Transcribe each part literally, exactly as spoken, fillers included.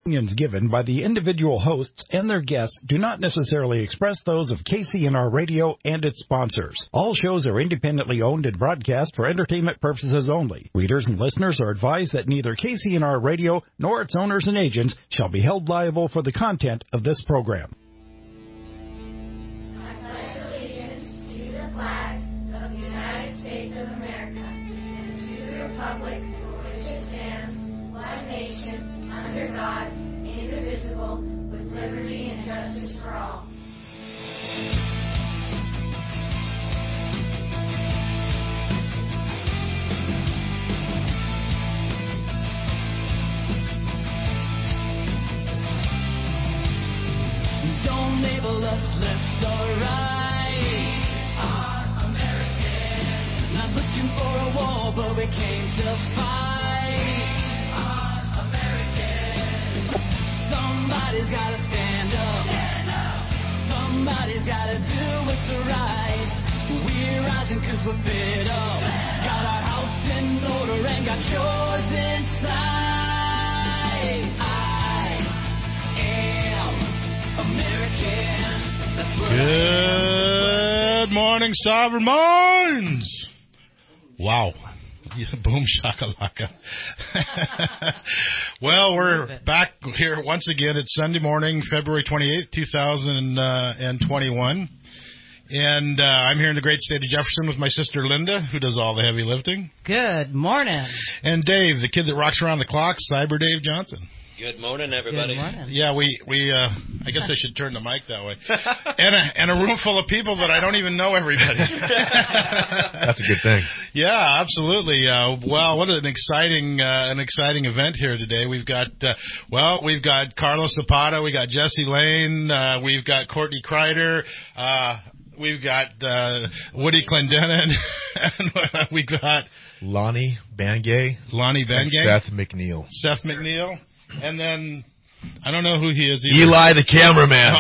Opinions given by the individual hosts and their guests do not necessarily express those of K C N R Radio and its sponsors. All shows are independently owned and broadcast for entertainment purposes only. Readers and listeners are advised that neither K C N R Radio nor its owners and agents shall be held liable for the content of this program. I pledge allegiance to the flag of the United States of America and to the republic for which it stands, one nation, under God, indivisible, with liberty and justice for all. Don't label us left or right. We are American. Not looking for a war, but we came to fight. We are American. Somebody's gotta stand up. Stand up. Somebody's gotta do what's right. We're rising cause we're fed up. Stand got our house in order and got yours inside. I am American. That's what Good morning, Sovereign Minds. Wow. Boom shakalaka. Well, we're back here once again. It's Sunday morning, February twenty-eighth, two thousand twenty-one. And uh, I'm here in the great state of Jefferson with my sister Linda, who does all the heavy lifting. Good morning. And Dave, the kid that rocks around the clock, Cyber Dave Johnson. Good morning, everybody. Good morning. Yeah, we, we uh, I guess I should turn the mic that way. And a, and a room full of people that I don't even know everybody. That's a good thing. Yeah, absolutely. Uh, well, what an exciting uh, an exciting event here today. We've got, uh, well, we've got Carlos Zapata, we got Jesse Lane, uh, we've got Courtney Kreider, uh, we've got uh, Woody Clendenin, and we got Lonnie Bangay. Lonnie Bangay. Seth McNeil. Seth McNeil. And then, I don't know who he is either. Eli the cameraman.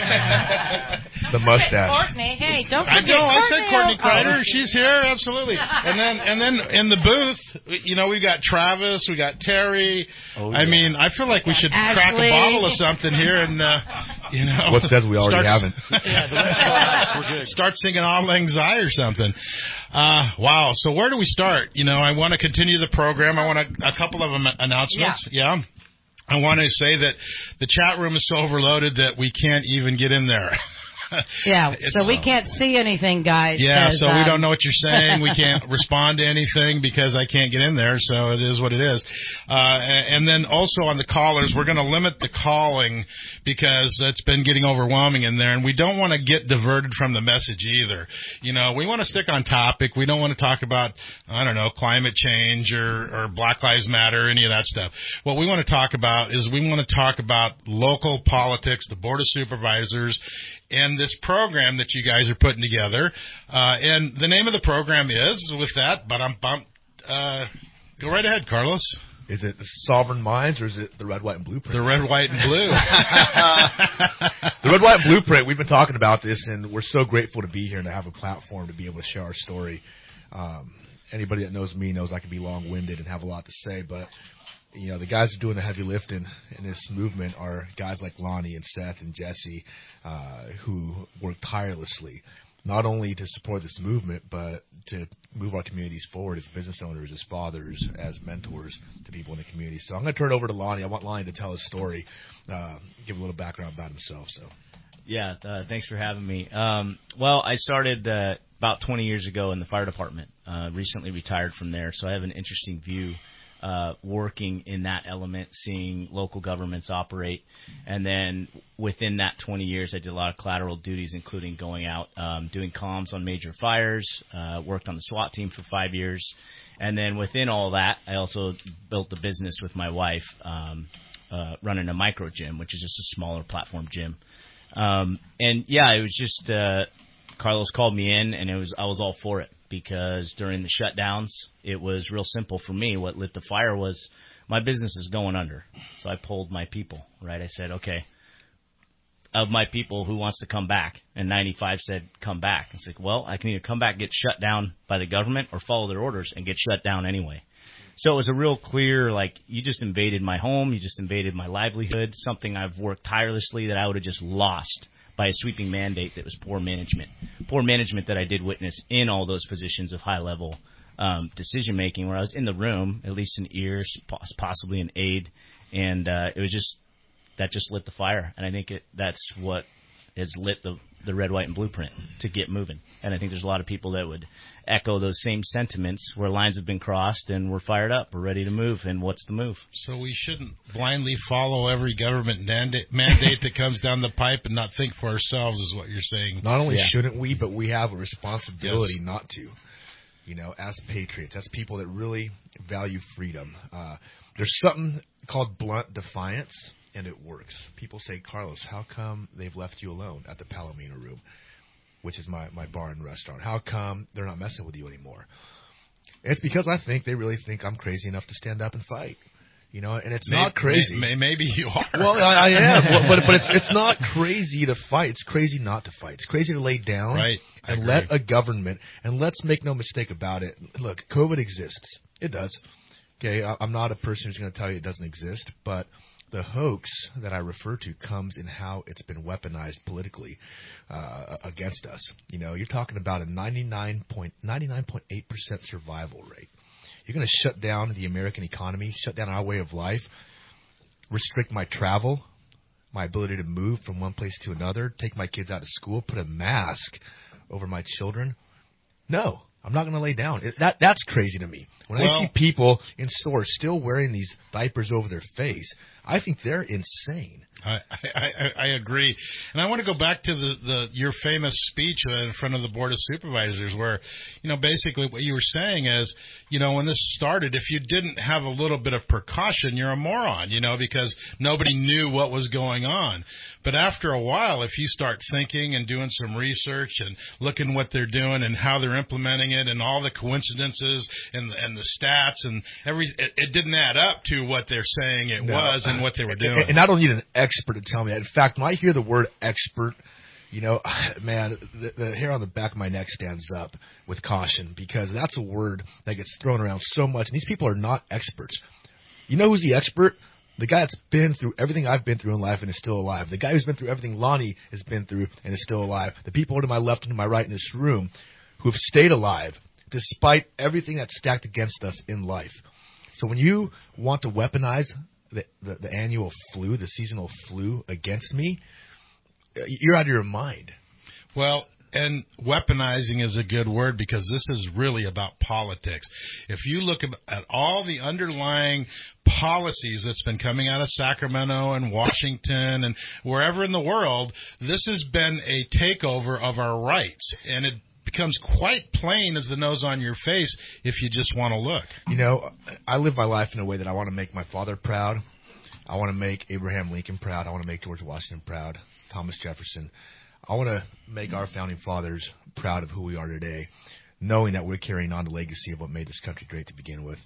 The mustache. Courtney, hey, don't I forget know. I said Courtney Courtney. Kreider. She's here, absolutely. And then, and then in the booth, you know, we got Travis, we got Terry. Oh, I yeah. mean, I feel like we should Ashley. crack a bottle of something here and, uh, you know. What says we already start, haven't? Yeah, the we're good. Start singing Auld Lang Syne or something. Uh, wow. So where do we start? You know, I want to continue the program. I want a, a couple of them announcements. Yeah. yeah. I want to say that the chat room is so overloaded that we can't even get in there. Yeah, It's- so we can't see anything, guys. Yeah, 'cause, so we um, don't know what you're saying. We can't respond to anything because I can't get in there, so it is what it is. Uh, and then also on the callers, we're going to limit the calling because it's been getting overwhelming in there, and we don't want to get diverted from the message either. You know, we want to stick on topic. We don't want to talk about, I don't know, climate change or, or Black Lives Matter, any of that stuff. What we want to talk about is we want to talk about local politics, the Board of Supervisors, and this program that you guys are putting together. Uh, and the name of the program is, with that, but I'm bumped. Uh, go right ahead, Carlos. Is it the Sovereign Minds or is it the Red, White, and Blueprint? The Red, White, and Blue. The Red, White, and Blueprint, we've been talking about this, and we're so grateful to be here and to have a platform to be able to share our story. Um, anybody that knows me knows I can be long-winded and have a lot to say, but you know, the guys who are doing the heavy lifting in this movement are guys like Lonnie and Seth and Jesse, uh, who work tirelessly, not only to support this movement, but to move our communities forward as business owners, as fathers, as mentors to people in the community. So I'm going to turn it over to Lonnie. I want Lonnie to tell his story, uh, give a little background about himself. So, Yeah, uh, thanks for having me. Um, well, I started uh, about twenty years ago in the fire department, uh, recently retired from there, so I have an interesting view Uh, working in that element, seeing local governments operate. And then within that twenty years, I did a lot of collateral duties, including going out, um, doing comms on major fires, uh, worked on the SWAT team for five years. And then within all that, I also built a business with my wife, um, uh, running a micro gym, which is just a smaller platform gym. Um, and yeah, it was just, uh, Carlos called me in and it was, I was all for it. Because during the shutdowns, it was real simple for me. What lit the fire was my business is going under. So I polled my people, right? I said, okay, of my people, who wants to come back? And ninety-five said, come back. It's like, well, I can either come back, get shut down by the government, or follow their orders and get shut down anyway. So it was a real clear, like, you just invaded my home, you just invaded my livelihood, something I've worked tirelessly that I would have just lost by a sweeping mandate that was poor management. Poor management that I did witness in all those positions of high-level um, decision-making, where I was in the room, at least an ear, possibly an aide, and uh, it was just, that just lit the fire. And I think it, that's what has lit the, the red, white, and blueprint to get moving. And I think there's a lot of people that would echo those same sentiments where lines have been crossed and we're fired up, we're ready to move, and what's the move? So we shouldn't blindly follow every government mandate, mandate that comes down the pipe and not think for ourselves, is what you're saying. Not only Yeah. shouldn't we, but we have a responsibility Yes. not to. You know, as patriots, as people that really value freedom. Uh, there's something called blunt defiance, and it works. People say, Carlos, how come they've left you alone at the Palomino Room, which is my, my bar and restaurant? How come they're not messing with you anymore? It's because I think they really think I'm crazy enough to stand up and fight. You know, and it's May- not crazy. May, maybe you are. Well, I, I am, well, but but it's it's not crazy to fight. It's crazy not to fight. It's crazy to lay down Right. I and agree. let a government. And let's make no mistake about it. Look, COVID exists. It does. Okay, I, I'm not a person who's going to tell you it doesn't exist, but the hoax that I refer to comes in how it's been weaponized politically uh, against us. You know, you're talking about a ninety-nine point eight percent survival rate. You're going to shut down the American economy, shut down our way of life, restrict my travel, my ability to move from one place to another, take my kids out of school, put a mask over my children. No, I'm not going to lay down. It, that That's crazy to me. When Well- I see people in stores still wearing these diapers over their face, I think they're insane. I, I, I, I agree, and I want to go back to the, the your famous speech uh, in front of the Board of Supervisors, where, you know, basically what you were saying is, you know, when this started, if you didn't have a little bit of precaution, you're a moron, you know, because nobody knew what was going on. But after a while, if you start thinking and doing some research and looking what they're doing and how they're implementing it and all the coincidences and the, and the stats and every, it, it didn't add up to what they're saying it No. was and what they were doing. And, and I don't need an expert to tell me that. In fact, when I hear the word expert, you know, man, the, the hair on the back of my neck stands up with caution, because that's a word that gets thrown around so much. And these people are not experts. You know who's the expert? The guy that's been through everything I've been through in life and is still alive. The guy who's been through everything Lonnie has been through and is still alive. The people to my left and to my right in this room who have stayed alive despite everything that's stacked against us in life. So when you want to weaponize the, the, the annual flu, the seasonal flu against me, you're out of your mind. Well, and weaponizing is a good word, because this is really about politics. If you look at all the underlying policies that's been coming out of Sacramento and Washington and wherever in the world, this has been a takeover of our rights. And it becomes quite plain as the nose on your face if you just want to look. You know, I live my life in a way that I want to make my father proud. I want to make Abraham Lincoln proud. I want to make George Washington proud, Thomas Jefferson. I want to make our founding fathers proud of who we are today, knowing that we're carrying on the legacy of what made this country great to begin with.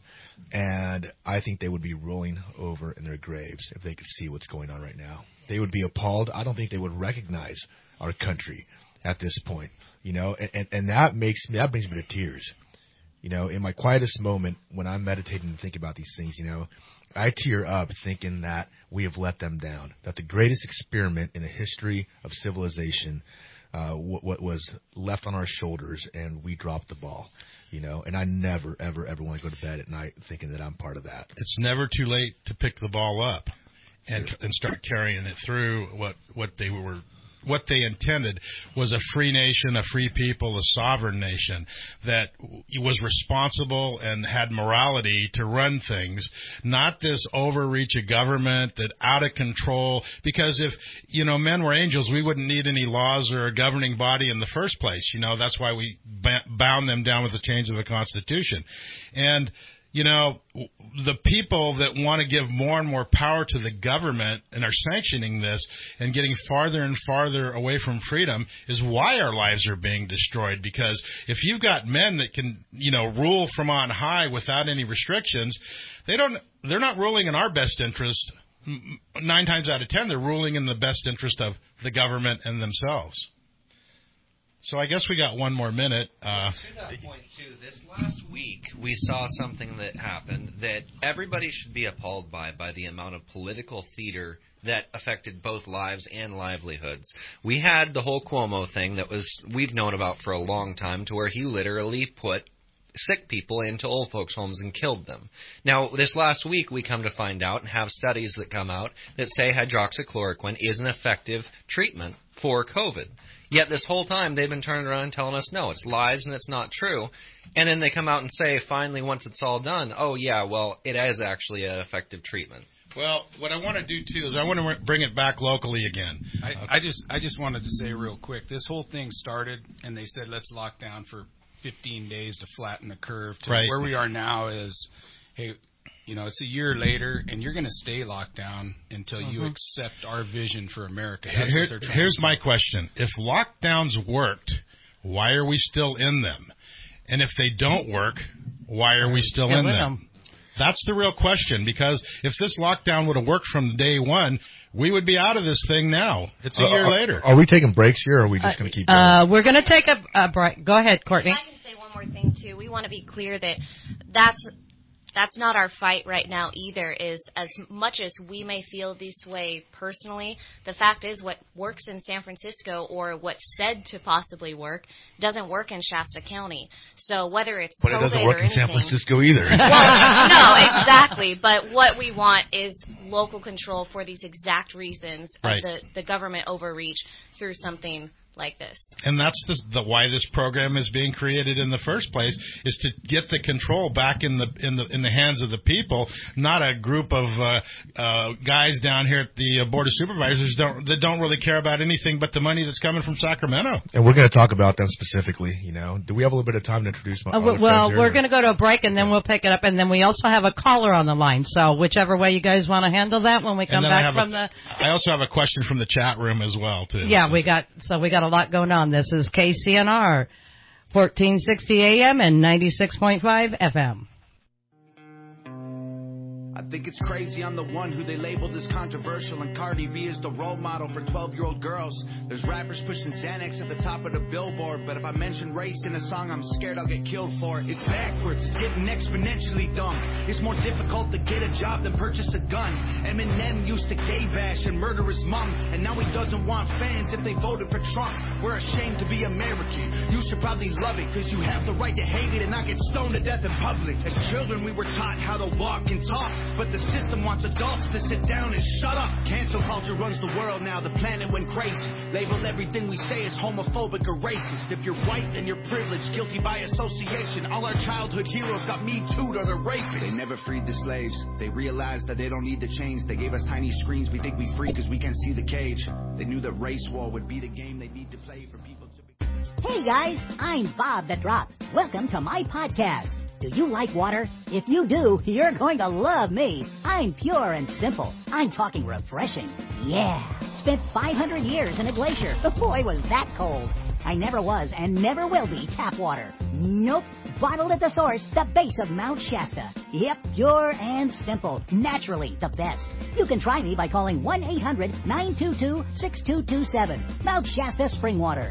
And I think they would be rolling over in their graves if they could see what's going on right now. They would be appalled. I don't think they would recognize our country at this point, you know, and, and, and that makes me, that brings me to tears. You know, in my quietest moment when I'm meditating and thinking about these things, you know, I tear up thinking that we have let them down, that the greatest experiment in the history of civilization uh, w- what was left on our shoulders, and we dropped the ball, you know, and I never, ever, ever want to go to bed at night thinking that I'm part of that. It's never too late to pick the ball up and and start carrying it through. What what they were what they intended was a free nation, a free people, a sovereign nation that was responsible and had morality to run things, not this overreach of government that out of control. Because if, you know, men were angels, we wouldn't need any laws or a governing body in the first place. You know, that's why we bound them down with the chains of the Constitution. And you know, the people that want to give more and more power to the government and are sanctioning this and getting farther and farther away from freedom is why our lives are being destroyed. Because if you've got men that can, you know, rule from on high without any restrictions, they don't, they're not ruling in our best interest. Nine times out of ten, they're ruling in the best interest of the government and themselves. So I guess we got one more minute. Uh, to that point, too, this last week we saw something that happened that everybody should be appalled by, by the amount of political theater that affected both lives and livelihoods. We had the whole Cuomo thing that was we've known about for a long time, to where he literally put sick people into old folks' homes and killed them. Now, this last week we come to find out and have studies that come out that say hydroxychloroquine is an effective treatment for COVID. Yet this whole time they've been turning around and telling us, no, it's lies and it's not true. And then they come out and say, finally, once it's all done, oh, yeah, well, it is actually an effective treatment. Well, what I want to do, too, is I want to bring it back locally again. I, okay. I just I just wanted to say real quick, this whole thing started, and they said, let's lock down for fifteen days to flatten the curve. To right. Where we are now is, hey, you know, it's a year later, and you're going to stay locked down until mm-hmm. you accept our vision for America. That's Here, what they're trying here's to do. my question. If lockdowns worked, why are we still in them? And if they don't work, why are we still in them? them? That's the real question, because if this lockdown would have worked from day one, we would be out of this thing now. It's a uh, year are, later. Are we taking breaks here, or are we just uh, going to keep going? Uh, we're going to take a, a break. Go ahead, Courtney. If I can say one more thing, too. We want to be clear that that's that's not our fight right now either, is as much as we may feel this way personally, the fact is what works in San Francisco, or what's said to possibly work, doesn't work in Shasta County. So whether it's But COVID it doesn't work or in anything, San Francisco either. Well, no, exactly. But what we want is local control for these exact reasons right. of the, the government overreach through something like this. And that's the, the why this program is being created in the first place, is to get the control back in the in the in the hands of the people, not a group of uh, uh, guys down here at the uh, board of supervisors don't that don't really care about anything but the money that's coming from Sacramento. And we're going to talk about them specifically. You know, do we have a little bit of time to introduce my? Uh, well, we're going to go to a break, and then yeah. we'll pick it up, and then we also have a caller on the line. So whichever way you guys want to handle that when we come back from a, the. I also have a question from the chat room as well too. Yeah, we got so we got a lot going on. This is K C N R, fourteen sixty A M and ninety-six point five F M. I think it's crazy I'm the one who they labeled as controversial, and Cardi B is the role model for twelve-year-old girls. There's rappers pushing Xanax at the top of the billboard, but if I mention race in a song, I'm scared I'll get killed for it. It's backwards, it's getting exponentially dumb. It's more difficult to get a job than purchase a gun. Eminem used to gay bash and murder his mom, and now he doesn't want fans if they voted for Trump. We're ashamed to be American. You should probably love it, cause you have the right to hate it and not get stoned to death in public. As children we were taught how to walk and talk, but the system wants adults to sit down and shut up. Cancel culture runs the world now, the planet went crazy. Label everything we say as homophobic or racist. If you're white, then you're privileged, guilty by association. All our childhood heroes got me too'd or they're rapists. They never freed the slaves. They realized that they don't need to change. They gave us tiny screens. We think we free because we can't see the cage. They knew that race war would be the game they need to play for people to be... Hey guys, I'm Bob the Drop. Welcome to my podcast. Do you like water? If you do, you're going to love me. I'm pure and simple. I'm talking refreshing. Yeah. Spent five hundred years in a glacier. Boy, was that cold. I never was and never will be tap water. Nope. Bottled at the source, the base of Mount Shasta. Yep, pure and simple. Naturally the best. You can try me by calling one eight hundred nine two two six two two seven. Mount Shasta Spring Water.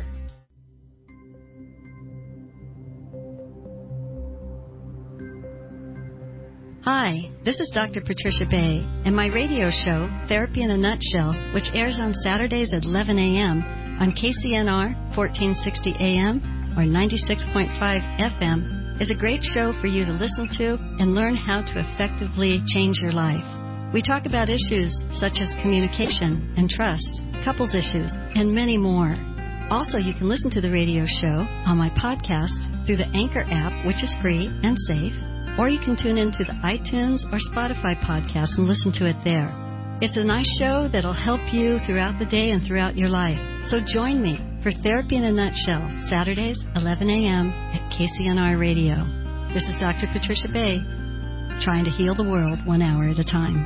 Hi, this is Doctor Patricia Bay, and my radio show, Therapy in a Nutshell, which airs on Saturdays at eleven a.m. on K C N R fourteen sixty A M or ninety-six point five F M, is a great show for you to listen to and learn how to effectively change your life. We talk about issues such as communication and trust, couples issues, and many more. Also, you can listen to the radio show on my podcast through the Anchor app, which is free and safe, or you can tune into the iTunes or Spotify podcast and listen to it there. It's a nice show that'll help you throughout the day and throughout your life. So join me for Therapy in a Nutshell, Saturdays, eleven a.m. at K C N R Radio. This is Doctor Patricia Bay, trying to heal the world one hour at a time.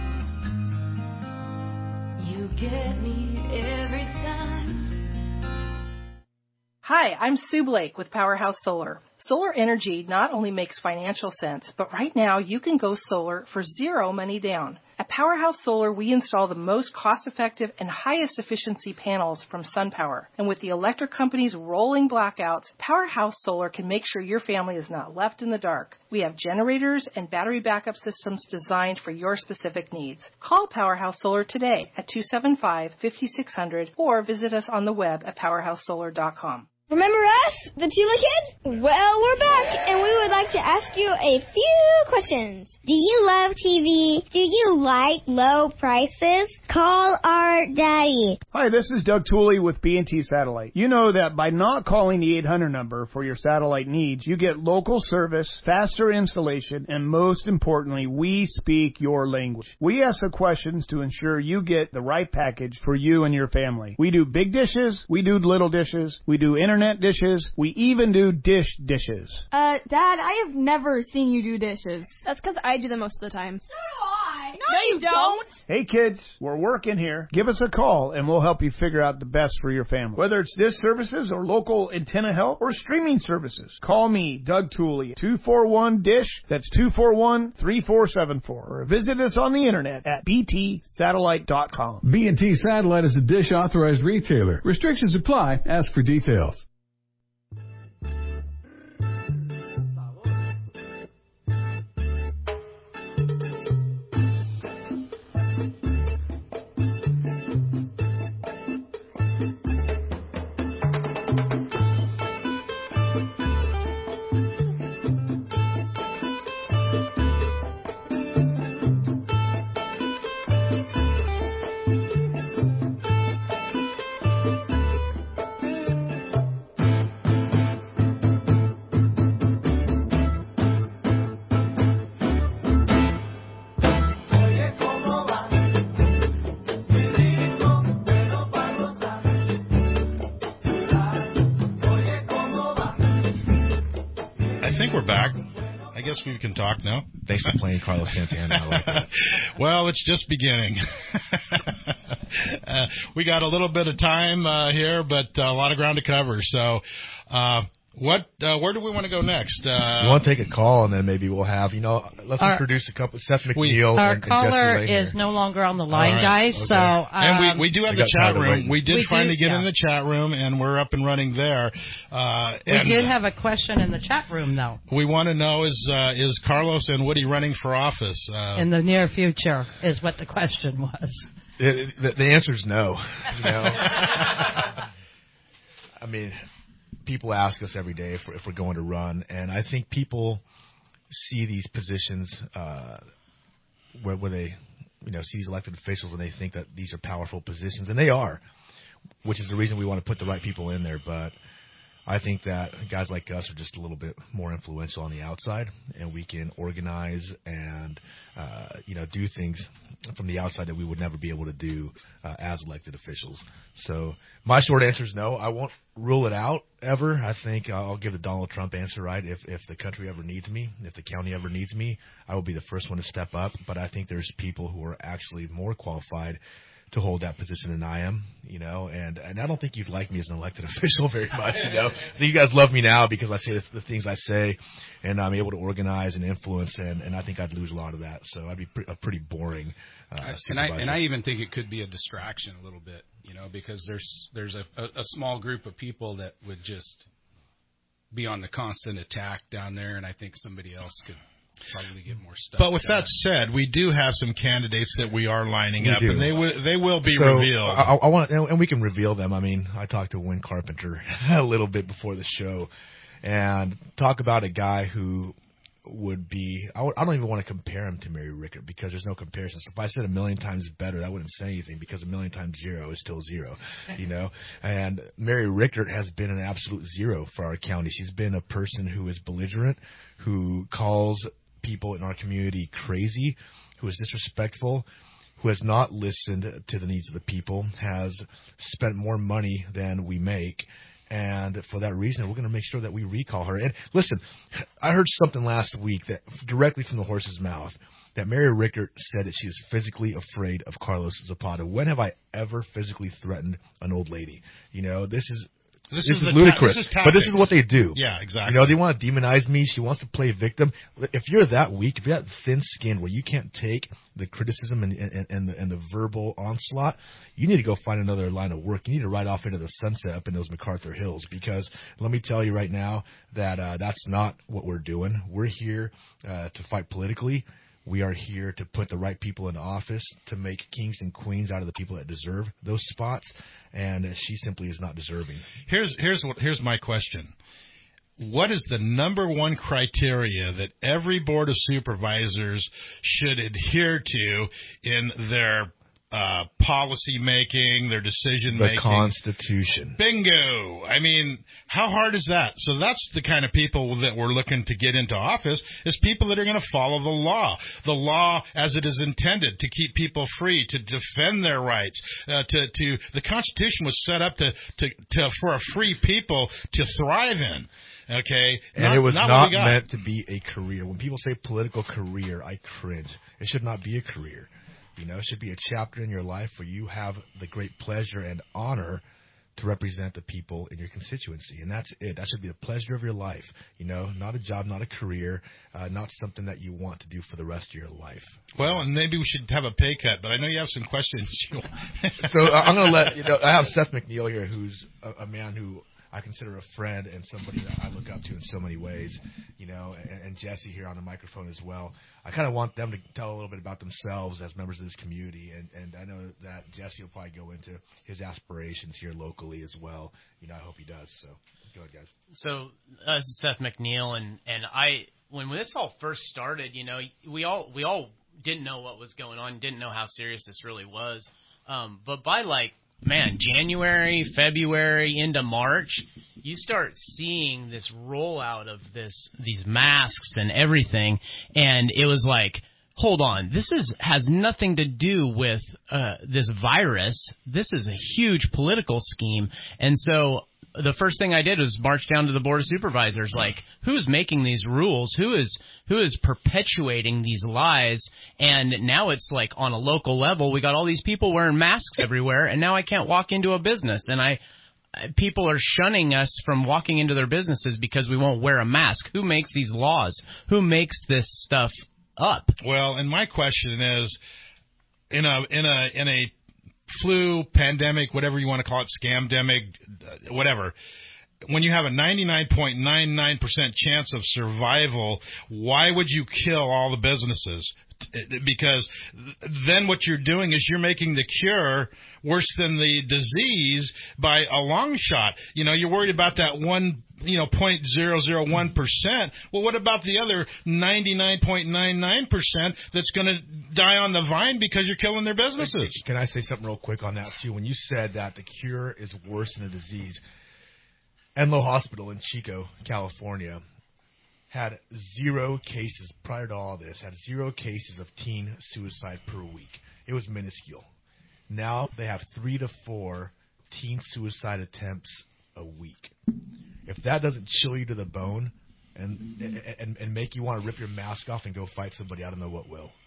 You get me every time. Hi, I'm Sue Blake with Powerhouse Solar. Solar energy not only makes financial sense, but right now you can go solar for zero money down. At At Powerhouse Solar, we install the most cost-effective and highest efficiency panels from SunPower. And with the electric company's rolling blackouts, Powerhouse Solar can make sure your family is not left in the dark. We have generators and battery backup systems designed for your specific needs. Call Powerhouse Solar today at two seven five, five six zero zero or visit us on the web at powerhouse solar dot com. Remember us, the Tula Kids? Well, we're back, and we would like to ask you a few questions. Do you love T V? Do you like low prices? Call our daddy. Hi, this is Doug Tooley with B and T Satellite. You know that by not calling the eight hundred number for your satellite needs, you get local service, faster installation, and most importantly, we speak your language. We ask the questions to ensure you get the right package for you and your family. We do big dishes, we do little dishes, we do internet dishes, we even do dish dishes. Uh, Dad, I have never seen you do dishes. That's because I do them most of the time. So do I. No, no you don't. Hey kids, we're working here. Give us a call and we'll help you figure out the best for your family. Whether it's dish services or local antenna help or streaming services, call me, Doug Tooley, two four one dish. That's two four one, three four seven four. Or visit us on the internet at b t satellite dot com. B and T Satellite is a Dish authorized retailer. Restrictions apply. Ask for details. We can talk now. Thanks for playing Carlos Santana. I like that. Well, it's just beginning. uh, we got a little bit of time uh, here, but uh, a lot of ground to cover. So, uh, what? Uh, where do we want to go next? Uh, we want to take a call, and then maybe we'll have, you know, let's our, introduce a couple. Seth McNeil. Our and, caller and is no longer on the line, right, guys. okay. So, um, and we we do have the chat room. We did we finally do, get yeah. in the chat room, and we're up and running there. Uh, we and did have a question in the chat room, though. We want to know is uh, is Carlos and Woody running for office uh, in the near future? Is what the question was. It, the, the answer is no. You know? I mean, people ask us every day if we're, if we're going to run, and I think people see these positions uh, where, where they, you know, see these elected officials and they think that these are powerful positions, and they are, which is the reason we want to put the right people in there. But I think that guys like us are just a little bit more influential on the outside, and we can organize and uh, you know do things from the outside that we would never be able to do uh, as elected officials. So my short answer is no. I won't rule it out ever. I think I'll give the Donald Trump answer, right? If if the country ever needs me, if the county ever needs me, I will be the first one to step up. But I think there's people who are actually more qualified to hold that position than I am, you know, and, and I don't think you'd like me as an elected official very much, you know. I think you guys love me now because I say the, the things I say, and I'm able to organize and influence, and, and I think I'd lose a lot of that. So I'd be pre- a pretty boring uh, and I and I even think it could be a distraction a little bit, you know, because there's there's a, a, a small group of people that would just be on the constant attack down there, and I think somebody else could probably get more stuff. But with done. that said, we do have some candidates that we are lining we up, do. and they will they will be so revealed. I, I want, and we can reveal them. I mean, I talked to Win Carpenter a little bit before the show, and talk about a guy who would be. I, would, I don't even want to compare him to Mary Rickert because there's no comparison. So if I said a million times better, that wouldn't say anything because a million times zero is still zero, you know. And Mary Rickert has been an absolute zero for our county. She's been a person who is belligerent, who calls people in our community crazy, who is disrespectful, who has not listened to the needs of the people, has spent more money than we make, and for that reason, we're going to make sure that we recall her. And listen, I heard something last week that directly from the horse's mouth that Mary Rickert said that she is physically afraid of Carlos Zapata. When have I ever physically threatened an old lady? You know, this is This, this is, is the ludicrous. Ta- this is but this is tactics. what they do. Yeah, exactly. You know, they want to demonize me. She wants to play victim. If you're that weak, if you're that thin-skinned where you can't take the criticism and, and, and, the, and the verbal onslaught, you need to go find another line of work. You need to ride off into the sunset up in those MacArthur Hills, because let me tell you right now that uh, that's not what we're doing. We're here uh, to fight politically. We are here to put the right people in office, to make kings and queens out of the people that deserve those spots, and uh, she simply is not deserving. Here's here's what here's my question. What is the number one criteria that every board of supervisors should adhere to in their uh, policy making, their decision making? The Constitution. Bingo. I mean, how hard is that? So that's the kind of people that we're looking to get into office, is people that are going to follow the law, the law as it is intended, to keep people free, to defend their rights. Uh, to to the Constitution was set up to, to to for a free people to thrive in. Okay, and not, it was not, not, not meant to be a career. When people say political career, I cringe. It should not be a career. You know, it should be a chapter in your life where you have the great pleasure and honor to represent the people in your constituency, and that's it. That should be the pleasure of your life. You know, not a job, not a career, uh, not something that you want to do for the rest of your life. Well, and maybe we should have a pay cut, but I know you have some questions. So uh, I'm going to let you know. I have Seth McNeil here, who's a, a man who I consider a friend and somebody that I look up to in so many ways, you know, and, and Jesse here on the microphone as well. I kind of want them to tell a little bit about themselves as members of this community, and, and I know that Jesse will probably go into his aspirations here locally as well. You know, I hope he does. So go ahead, guys. So uh, this is Seth McNeil, and, and I when this all first started, you know, we all we all didn't know what was going on, didn't know how serious this really was, um, but by like. Man, January, February, into March, you start seeing this rollout of this, these masks and everything, and it was like, hold on, this is has nothing to do with uh, this virus. This is a huge political scheme, and so the first thing I did was march down to the Board of Supervisors, like, who's making these rules? Who is who is perpetuating these lies? And now it's like on a local level, we got all these people wearing masks everywhere, and now I can't walk into a business. And I people are shunning us from walking into their businesses because we won't wear a mask. Who makes these laws? Who makes this stuff up? Well, and my question is, in a in a in a flu, pandemic, whatever you want to call it, scamdemic, whatever, when you have a ninety-nine point nine nine percent chance of survival, why would you kill all the businesses? Because then what you're doing is you're making the cure worse than the disease by a long shot. You know, you're worried about that one, you know, point zero zero one percent. Well, what about the other ninety-nine point nine nine percent that's going to die on the vine because you're killing their businesses? Can I say something real quick on that, too? When you said that the cure is worse than the disease, Enloe Hospital in Chico, California, had zero cases prior to all this, had zero cases of teen suicide per week. It was minuscule. Now they have three to four teen suicide attempts a week. If that doesn't chill you to the bone and and, and make you want to rip your mask off and go fight somebody, I don't know what will.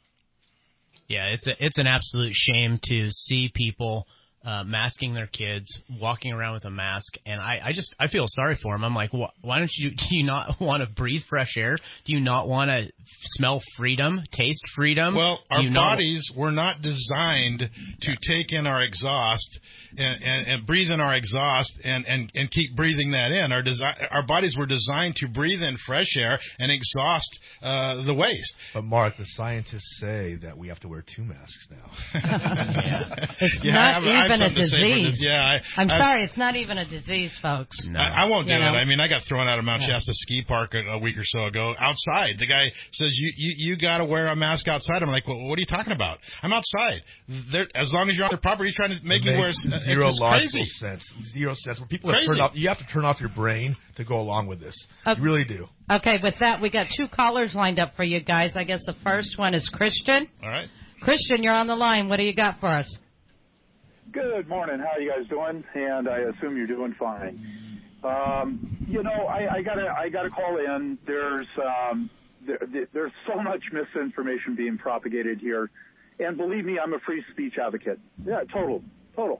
Yeah, it's a, it's an absolute shame to see people Uh, masking their kids, walking around with a mask, and I, I just I feel sorry for them. I'm like, wh- why don't you do you not want to breathe fresh air? Do you not want to smell freedom, taste freedom? Well, do our you not... bodies were not designed to take in our exhaust and, and, and breathe in our exhaust and, and, and keep breathing that in. Our desi- our bodies were designed to breathe in fresh air and exhaust uh, the waste. But Mark, the scientists say that we have to wear two masks now. yeah. It's yeah, not I have, even I a disease. This. Yeah, I, I'm I've, sorry, it's not even a disease, folks. No. I, I won't do you it. know? I mean, I got thrown out of Mount Yeah. Shasta Ski Park a, a week or so ago outside. The guy says, you you, you got to wear a mask outside. I'm like, well, what are you talking about? I'm outside. They're, as long as you're on their property, he's trying to make it me wear makes it's zero just logical crazy. sense. Zero sense. When people Crazy. turn off, you have to turn off your brain to go along with this. Okay. You really do. Okay, with that, we got two callers lined up for you guys. I guess the first one is Christian. All right. Christian, you're on the line. What do you got for us? Good morning. How are you guys doing? And I assume you're doing fine. Um, you know, I, I gotta, I gotta call in. There's, um, there, there's so much misinformation being propagated here, and believe me, I'm a free speech advocate. Yeah, total, total.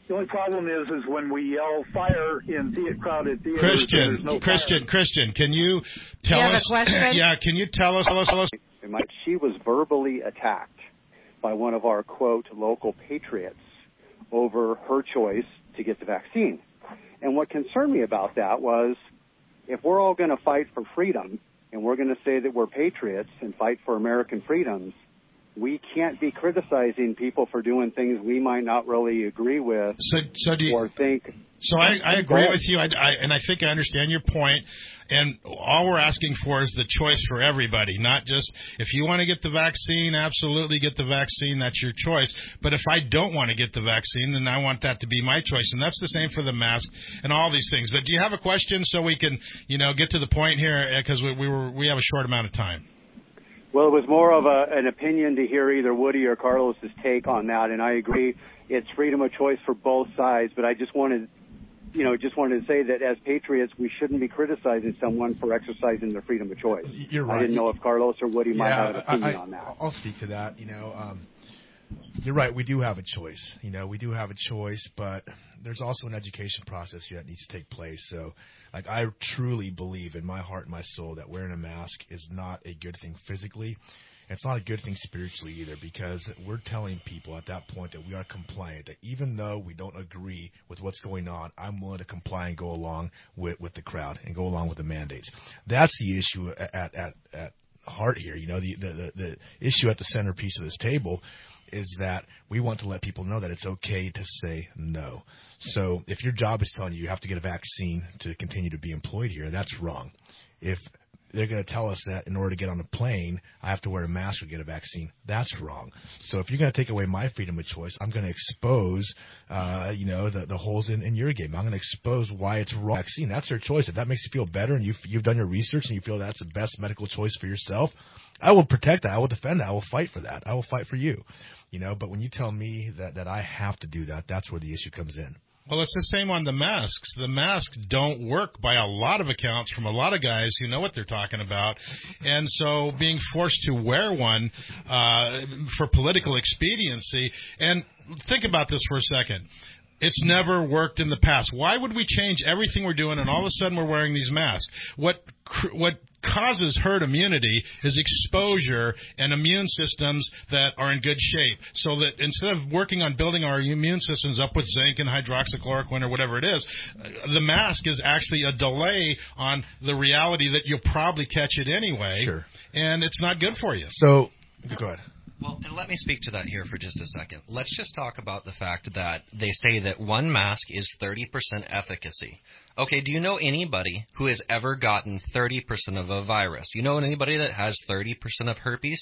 The only problem is, is when we yell fire in the- crowded theaters. Christian, there's no Christian, fire. Christian, can you tell You have a us? question? Yeah, can you tell us? Tell us, tell us And Mike, she was verbally attacked by one of our, quote, local patriots over her choice to get the vaccine. And what concerned me about that was, if we're all going to fight for freedom and we're going to say that we're patriots and fight for American freedoms, we can't be criticizing people for doing things we might not really agree with so, so do you, or think. So I, I agree with you, I, I, and I think I understand your point. And all we're asking for is the choice for everybody, not just if you want to get the vaccine, absolutely get the vaccine. That's your choice. But if I don't want to get the vaccine, then I want that to be my choice. And that's the same for the mask and all these things. But do you have a question so we can, you know, get to the point here, because we, we were we have a short amount of time. Well, it was more of a, an opinion to hear either Woody or Carlos's take on that, and I agree it's freedom of choice for both sides, but I just wanted, you know, just wanted to say that as patriots, we shouldn't be criticizing someone for exercising their freedom of choice. You're right. I didn't know if Carlos or Woody might Yeah, have an opinion I, I, on that. I'll speak to that. You know, um, you're right. We do have a choice. You know, we do have a choice, but there's also an education process here that needs to take place. So, like, I truly believe in my heart and my soul that wearing a mask is not a good thing physically. It's not a good thing spiritually either, because we're telling people at that point that we are compliant, that even though we don't agree with what's going on, I'm willing to comply and go along with, with the crowd and go along with the mandates. That's the issue at, at, at heart here. You know, the, the, the, the issue at the centerpiece of this table is that we want to let people know that it's okay to say no. So if your job is telling you you have to get a vaccine to continue to be employed here, that's wrong. If they're going to tell us that in order to get on a plane, I have to wear a mask or get a vaccine, that's wrong. So if you're going to take away my freedom of choice, I'm going to expose, uh, you know, the, the holes in, in your game. I'm going to expose why it's wrong. Vaccine, that's their choice. If that makes you feel better and you've, you've done your research and you feel that's the best medical choice for yourself, I will protect that. I will defend that. I will fight for that. I will fight for you. You know, but when you tell me that, that I have to do that, that's where the issue comes in. Well, it's the same on the masks. The masks don't work by a lot of accounts from a lot of guys who know what they're talking about. And so being forced to wear one uh, for political expediency, and think about this for a second. It's never worked in the past. Why would we change everything we're doing and all of a sudden we're wearing these masks? What what causes herd immunity is exposure and immune systems that are in good shape. So that instead of working on building our immune systems up with zinc and hydroxychloroquine or whatever it is, the mask is actually a delay on the reality that you'll probably catch it anyway. Sure. And it's not good for you. So, go ahead. Well, and let me speak to that here for just a second. Let's just talk about the fact that they say that one mask is thirty percent efficacy. Okay, do you know anybody who has ever gotten thirty percent of a virus? You know anybody that has thirty percent of herpes?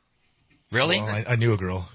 Really? Well, I, I knew a girl.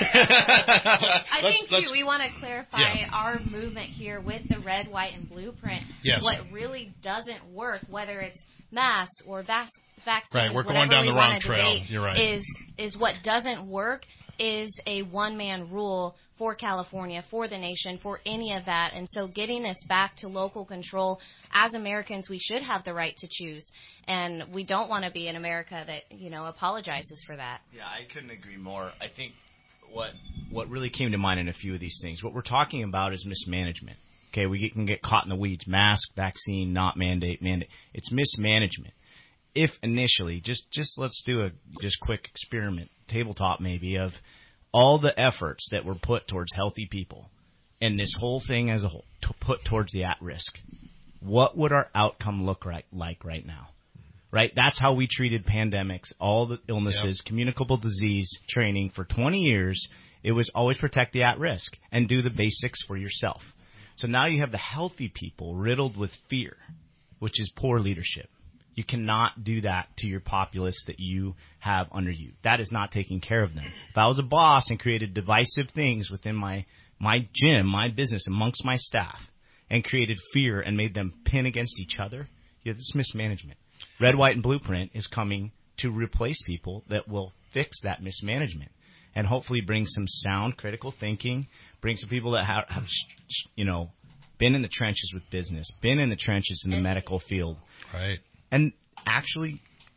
I think, let's, too, we want to clarify yeah. our movement here with the red, white, and blueprint. Yes. What really doesn't work, whether it's masks or vac- vaccines, Right, we're going whatever down we the wrong wanna trail. debate, You're right. Is, is what doesn't work is a one-man rule for California, for the nation, for any of that. And so getting us back to local control, as Americans, we should have the right to choose. And we don't want to be an America that, you know, apologizes for that. Yeah, I couldn't agree more. I think what what really came to mind in a few of these things, what we're talking about is mismanagement. Okay, we can get caught in the weeds. Mask, vaccine, not mandate, mandate. It's mismanagement. If initially, just, just let's do a just quick experiment, tabletop maybe, of all the efforts that were put towards healthy people and this whole thing as a whole to put towards the at-risk. What would our outcome look right, like right now? Right? That's how we treated pandemics, all the illnesses, yep. communicable disease training for twenty years. It was always protect the at-risk and do the basics for yourself. So now you have the healthy people riddled with fear, which is poor leadership. You cannot do that to your populace that you have under you. That is not taking care of them. If I was a boss and created divisive things within my, my gym, my business, amongst my staff, and created fear and made them pin against each other, yeah, this is mismanagement. Red, White, and Blueprint is coming to replace people that will fix that mismanagement and hopefully bring some sound, critical thinking, bring some people that have, have you know, been in the trenches with business, been in the trenches in the medical field. Right. And actually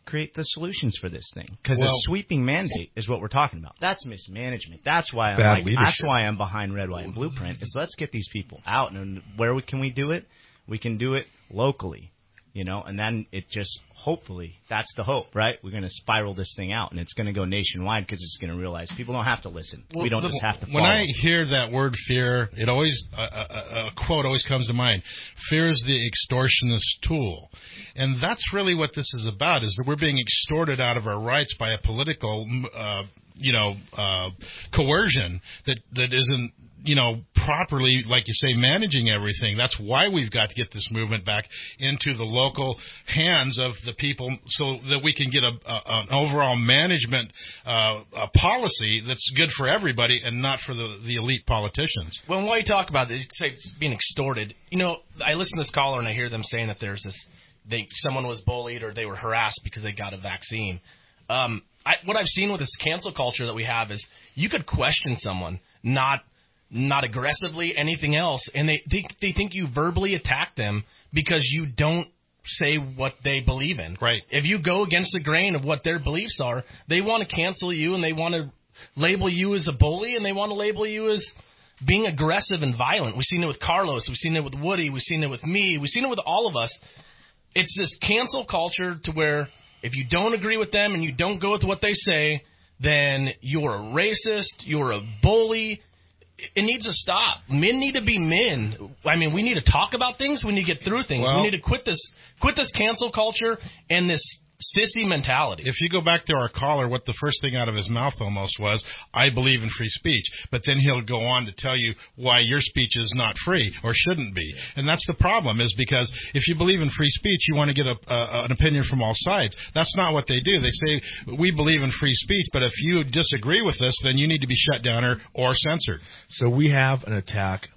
create the solutions for this thing. Because Well- a sweeping mandate is what we're talking about. That's mismanagement. That's why I'm Bad like, leadership. that's why I'm behind Red, White, and Blueprint. Is let's get these people out, and where we, can we do it? We can do it locally, you know, and then it just hopefully that's the hope, right? We're going to spiral this thing out, and it's going to go nationwide because it's going to realize people don't have to listen. we don't Well, just have to. When follow. I hear that word fear, it always a, a, a quote always comes to mind. Fear is the extortionist tool, and that's really what this is about. Is that we're being extorted out of our rights by a political, uh, you know, uh, coercion that that isn't, you know, properly, like you say, managing everything. That's why we've got to get this movement back into the local hands of the people so that we can get a, a, an overall management uh, a policy that's good for everybody and not for the, the elite politicians. Well, while you talk about it, you say it's being extorted. You know, I listen to this caller and I hear them saying that there's this, they someone was bullied or they were harassed because they got a vaccine. Um, I, what I've seen with this cancel culture that we have is you could question someone, not not aggressively, anything else, and they think they think you verbally attack them because you don't say what they believe in. Right. If you go against the grain of what their beliefs are, they want to cancel you and they want to label you as a bully and they want to label you as being aggressive and violent. We've seen it with Carlos. We've seen it with Woody. We've seen it with me. We've seen it with all of us. It's this cancel culture to where if you don't agree with them and you don't go with what they say, then you're a racist, you're a bully. It needs to stop. Men need to be men. I mean, we need to talk about things. We need to get through things. Well, we need to quit this quit this cancel culture and this sissy mentality. If you go back to our caller, what the first thing out of his mouth almost was, I believe in free speech. But then he'll go on to tell you why your speech is not free or shouldn't be. And that's the problem, is because if you believe in free speech, you want to get a, a, an opinion from all sides. That's not what they do. They say, we believe in free speech, but if you disagree with this, then you need to be shut down or, or censored. So we have an attack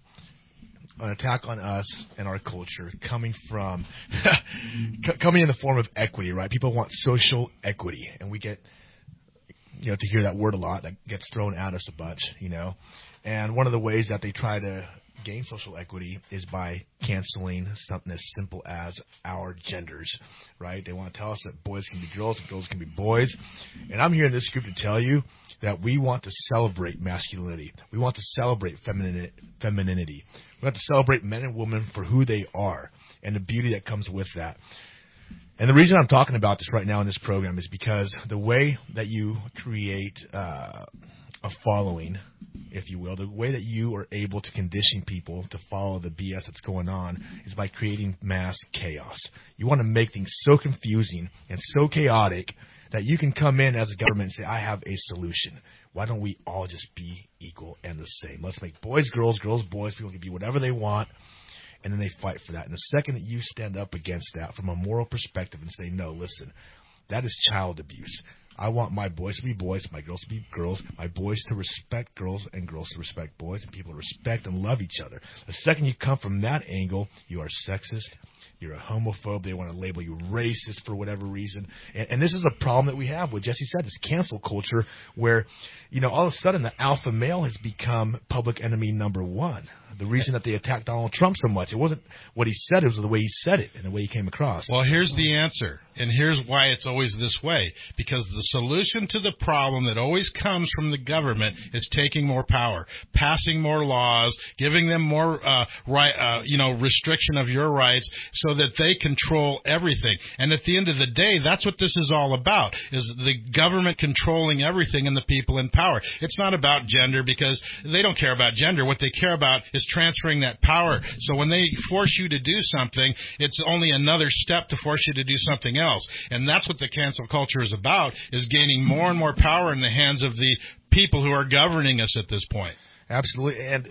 an attack on us and our culture coming from coming in the form of equity, right? People want social equity, and we get, you know, to hear that word a lot. That gets thrown at us a bunch, you know. And one of the ways that they try to gain social equity is by canceling something as simple as our genders, right? They want to tell us that boys can be girls and girls can be boys. And I'm here in this group to tell you that we want to celebrate masculinity. We want to celebrate femini- femininity. We want to celebrate men and women for who they are and the beauty that comes with that. And the reason I'm talking about this right now in this program is because the way that you create uh, a following, if you will, the way that you are able to condition people to follow the B S that's going on is by creating mass chaos. You want to make things so confusing and so chaotic that you can come in as a government and say, I have a solution. Why don't we all just be equal and the same? Let's make boys girls, girls boys. People can be whatever they want. And then they fight for that. And the second that you stand up against that from a moral perspective and say, no, listen, that is child abuse. I want my boys to be boys, my girls to be girls, my boys to respect girls and girls to respect boys, and people to respect and love each other. The second you come from that angle, you are sexist. You're a homophobe. They want to label you racist for whatever reason. And, and this is a problem that we have, what Jesse said, this cancel culture where, you know, all of a sudden the alpha male has become public enemy number one. The reason that they attacked Donald Trump so much, it wasn't what he said, it was the way he said it and the way he came across. Well, here's the answer, and here's why it's always this way. Because the solution to the problem that always comes from the government is taking more power, passing more laws, giving them more uh, right, uh, you know, restriction of your rights so that they control everything. And at the end of the day, that's what this is all about, is the government controlling everything and the people in power. It's not about gender, because they don't care about gender. What they care about is transferring that power. So when they force you to do something, it's only another step to force you to do something else. And that's what the cancel culture is about, is gaining more and more power in the hands of the people who are governing us at this point. Absolutely. And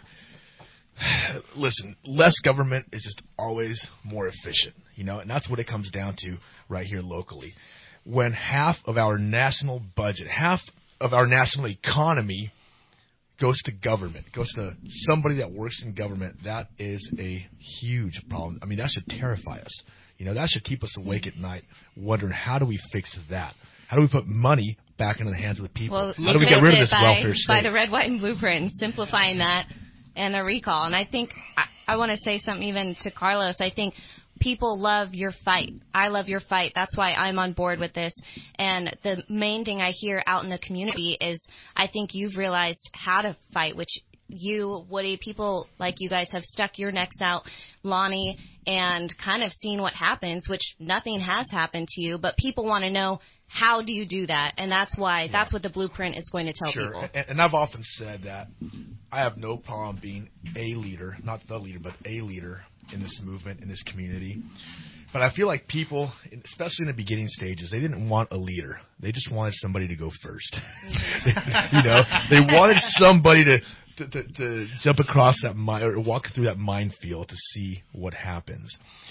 listen, less government is just always more efficient, you know, and that's what it comes down to right here locally. When half of our national budget, half of our national economy goes to government, goes to somebody that works in government, that is a huge problem. I mean, that should terrify us. You know, that should keep us awake at night wondering, how do we fix that? How do we put money back into the hands of the people? Well, how do we get rid of this by, welfare state? by the red, white, and blueprint, and simplifying that and the recall. And I think I, I want to say something even to Carlos. I think people love your fight. I love your fight. That's why I'm on board with this. And the main thing I hear out in the community is I think you've realized how to fight, which you, Woody, people like you guys have stuck your necks out, Lonnie, and kind of seen what happens, which nothing has happened to you, but people want to know, how do you do that? And that's why, yeah. that's what the blueprint is going to tell sure. people. And, and I've often said that I have no problem being a leader, not the leader, but a leader in this movement, in this community. But I feel like people, especially in the beginning stages, they didn't want a leader. They just wanted somebody to go first. Mm-hmm. you know, they wanted somebody to, to, to, to jump across that mine or walk through that minefield to see what happens.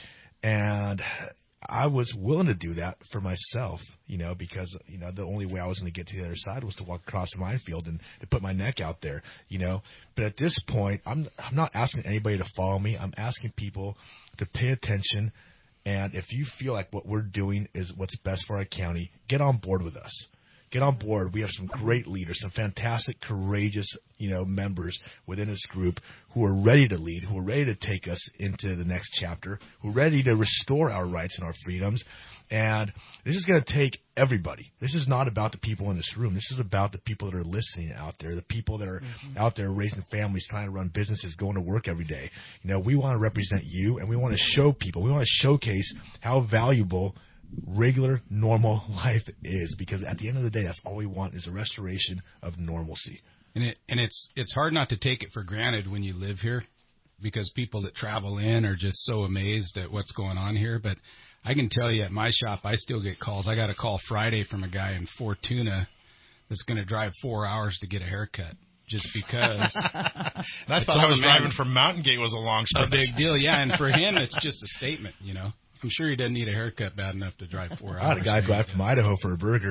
And I was willing to do that for myself, you know, because, you know, the only way I was going to get to the other side was to walk across the minefield and to put my neck out there, you know. But at this point, I'm I'm not asking anybody to follow me. I'm asking people to pay attention. And if you feel like what we're doing is what's best for our county, get on board with us. Get on board. We have some great leaders, some fantastic, courageous, you know, members within this group who are ready to lead, who are ready to take us into the next chapter, who are ready to restore our rights and our freedoms. And this is going to take everybody. This is not about the people in this room. This is about the people that are listening out there, the people that are mm-hmm. out there raising families, trying to run businesses, going to work every day. You know, we want to represent you, and we want to show people, we want to showcase how valuable regular, normal life is, because at the end of the day, that's all we want is a restoration of normalcy. And it and it's it's hard not to take it for granted when you live here, because people that travel in are just so amazed at what's going on here. But I can tell you, at my shop, I still get calls. I got a call Friday from a guy in Fortuna that's going to drive four hours to get a haircut. Just because. And I thought I was driving from Mountain Gate was a long stretch. A big deal, yeah. And for him, it's just a statement, you know. I'm sure he doesn't need a haircut bad enough to drive four hours. I had a guy drive from Idaho for a burger.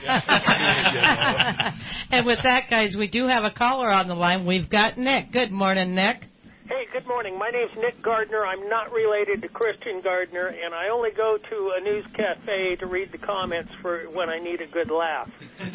And with that, guys, we do have a caller on the line. We've got Nick. Good morning, Nick. Hey, good morning. My name's Nick Gardner. I'm not related to Christian Gardner, and I only go to a news cafe to read the comments for when I need a good laugh.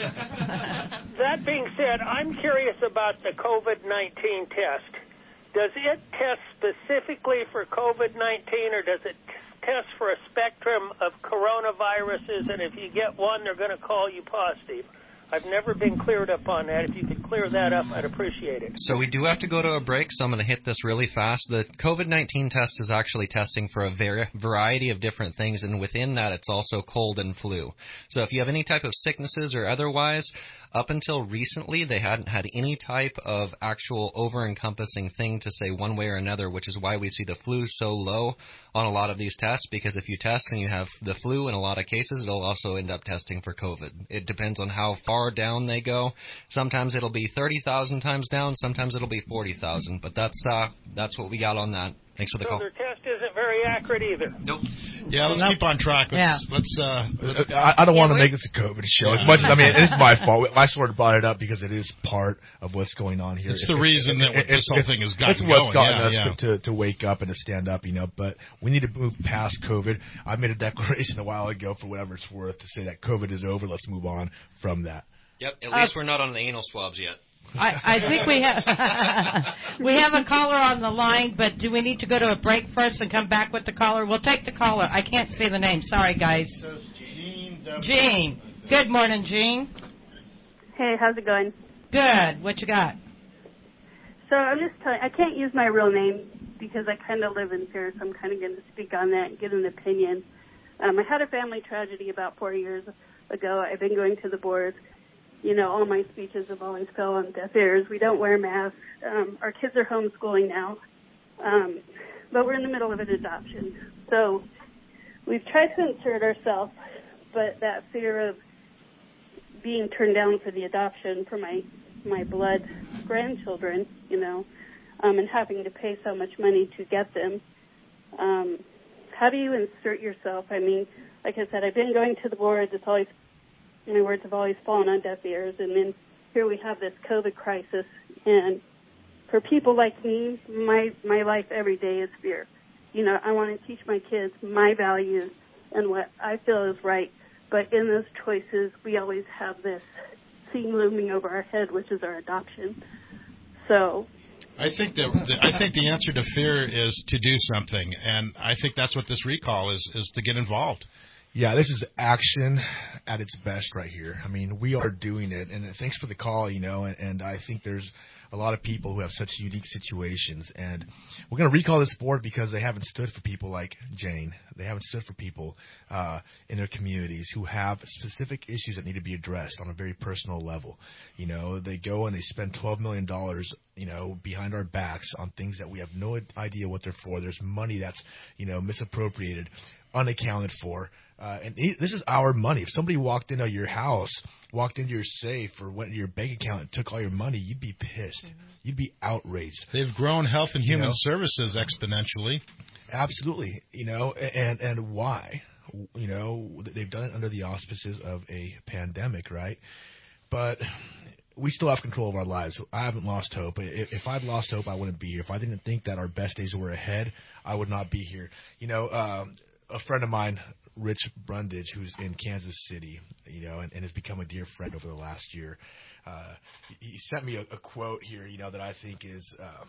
That being said, I'm curious about the COVID nineteen test. Does it test specifically for COVID nineteen, or does it test for a spectrum of coronaviruses, and if you get one, they're going to call you positive? I've never been cleared up on that. If you could clear that up, I'd appreciate it. So we do have to go to a break, so I'm going to hit this really fast. The COVID nineteen test is actually testing for a var- variety of different things, and within that, it's also cold and flu. So if you have any type of sicknesses or otherwise, up until recently, they hadn't had any type of actual over-encompassing thing to say one way or another, which is why we see the flu so low on a lot of these tests, because if you test and you have the flu in a lot of cases, it'll also end up testing for COVID. It depends on how far down they go. Sometimes it'll be thirty thousand times down, sometimes it'll be forty thousand, but that's uh, that's what we got on that. Thanks for the so call. Their test isn't very accurate either. Nope. Yeah, let's nope. keep on track. Let's, yeah. let's, uh, let's I, I don't yeah, want to make this a COVID show. Yeah. As much as, I mean, it is my fault. I sort of brought it up because it is part of what's going on here. It's the reason that this whole thing has gotten going. It's what's gotten yeah, us yeah. To, to, to wake up and to stand up, you know. But we need to move past COVID. I made a declaration a while ago, for whatever it's worth, to say that COVID is over. Let's move on from that. Yep, at least uh, we're not on the anal swabs yet. I, I think we have we have a caller on the line, but do we need to go to a break first and come back with the caller? We'll take the caller. I can't say the name. Sorry, guys. Jean. Jean. Good morning, Jean. Hey, how's it going? Good. What you got? So I'm just telling. I can't use my real name because I kind of live in fear, so I'm kind of going to speak on that and get an opinion. Um, I had a family tragedy about four years ago. I've been going to the board. You know, all my speeches have always fell on deaf ears. We don't wear masks. Um, our kids are homeschooling now. Um, but we're in the middle of an adoption. So we've tried to insert ourselves, but that fear of being turned down for the adoption for my, my blood grandchildren, you know, um, and having to pay so much money to get them. Um, how do you insert yourself? I mean, like I said, I've been going to the board. It's always My words have always fallen on deaf ears, and then here we have this COVID crisis. And for people like me, my my life every day is fear. You know, I want to teach my kids my values and what I feel is right. But in those choices, we always have this thing looming over our head, which is our adoption. So I think that the, I think the answer to fear is to do something, and I think that's what this recall is, is to get involved. Yeah, this is action at its best right here. I mean, we are doing it, and thanks for the call, you know, and, and I think there's a lot of people who have such unique situations, and we're going to recall this board because they haven't stood for people like Jane. They haven't stood for people uh, in their communities who have specific issues that need to be addressed on a very personal level. You know, they go and they spend twelve million dollars, you know, behind our backs on things that we have no idea what they're for. There's money that's, you know, misappropriated, unaccounted for. Uh, and this is our money. If somebody walked into your house, walked into your safe, or went into your bank account and took all your money, you'd be pissed. Mm-hmm. You'd be outraged. They've grown health and human you know? services exponentially. Absolutely. You know, and and why? You know, they've done it under the auspices of a pandemic, right? But we still have control of our lives. I haven't lost hope. If I'd lost hope, I wouldn't be here. If I didn't think that our best days were ahead, I would not be here. You know, um, a friend of mine, Rich Brundage, who's in Kansas City, you know, and, and has become a dear friend over the last year. Uh, he sent me a, a quote here, you know, that I think is, uh,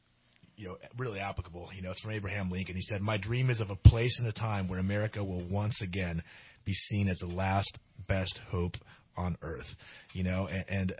you know, really applicable. You know, it's from Abraham Lincoln. He said, "My dream is of a place and a time where America will once again be seen as the last best hope on earth." You know, and, and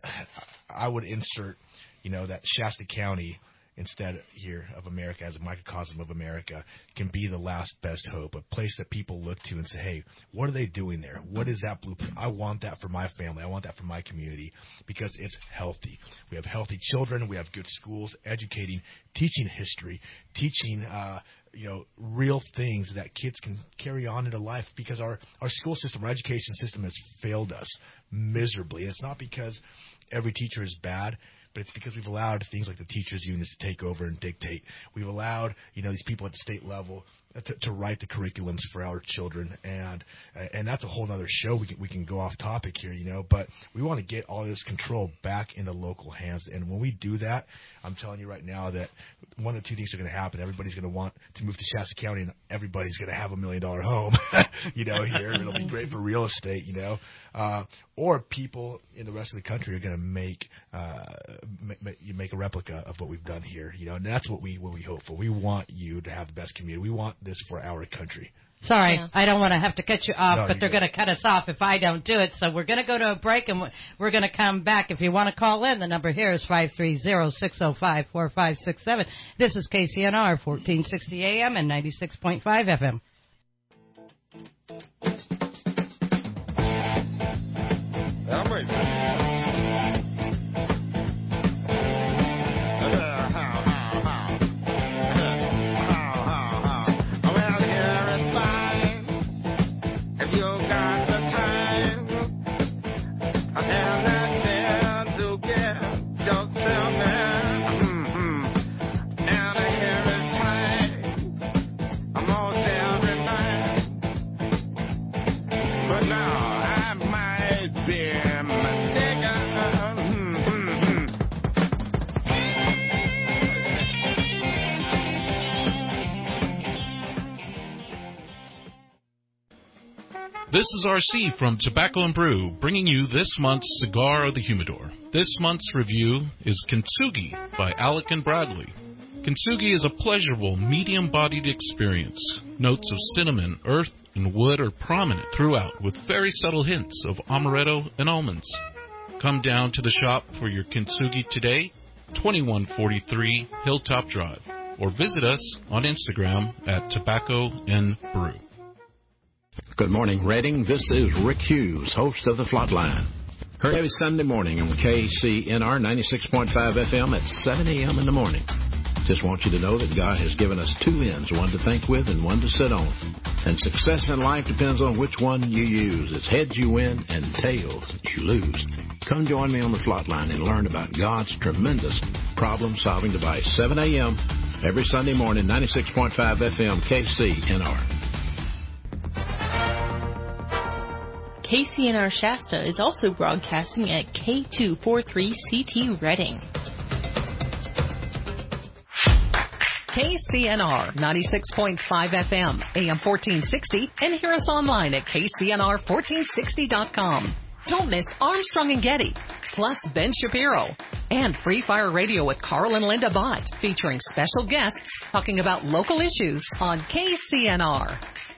I would insert, you know, that Shasta County, instead here of America, as a microcosm of America, can be the last best hope, a place that people look to and say, hey, what are they doing there? What is that blueprint? I want that for my family. I want that for my community, because it's healthy. We have healthy children. We have good schools, educating, teaching history, teaching uh, you know, real things that kids can carry on into life, because our, our school system, our education system has failed us miserably. And it's not because every teacher is bad, but it's because we've allowed things like the teachers' unions to take over and dictate. We've allowed, you know, these people at the state level to, to write the curriculums for our children, and and that's a whole other show. We can we can go off topic here, you know, but we want to get all this control back into local hands. And when we do that, I'm telling you right now that one of two things are going to happen. Everybody's going to want to move to Shasta County, and everybody's going to have a million dollar home, you know, here. It'll be great for real estate, you know. Uh, or people in the rest of the country are going to make uh, make, make a replica of what we've done here, you know, and that's what we what we hope for. We want you to have the best community. We want this for our country. Sorry, yeah. I don't want to have to cut you off, no, but they're going to cut us off if I don't do it. So we're going to go to a break, and we're going to come back. If you want to call in, the number here is five three zero, six zero five, four five six seven. This is K C N R, fourteen sixty A M and ninety-six point five F M. I'm ready. This is R C from Tobacco and Brew, bringing you this month's Cigar of the Humidor. This month's review is Kintsugi by Alec and Bradley. Kintsugi is a pleasurable, medium-bodied experience. Notes of cinnamon, earth, and wood are prominent throughout, with very subtle hints of amaretto and almonds. Come down to the shop for your Kintsugi today, twenty-one forty-three Hilltop Drive, or visit us on Instagram at Tobacco and Brew. Good morning, Redding. This is Rick Hughes, host of The Flatline. Heard every Sunday morning on K C N R ninety-six point five F M at seven A M in the morning. Just want you to know that God has given us two ends, one to think with and one to sit on. And success in life depends on which one you use. It's heads you win and tails you lose. Come join me on The Flatline and learn about God's tremendous problem-solving device. seven A M every Sunday morning, ninety-six point five F M, K C N R. K C N R Shasta is also broadcasting at K two forty-three C T Redding. K C N R ninety-six point five F M, A M fourteen sixty, and hear us online at K C N R fourteen sixty dot com. Don't miss Armstrong and Getty, plus Ben Shapiro, And Free Fire Radio with Carl and Linda Bott, featuring special guests talking about local issues on K C N R.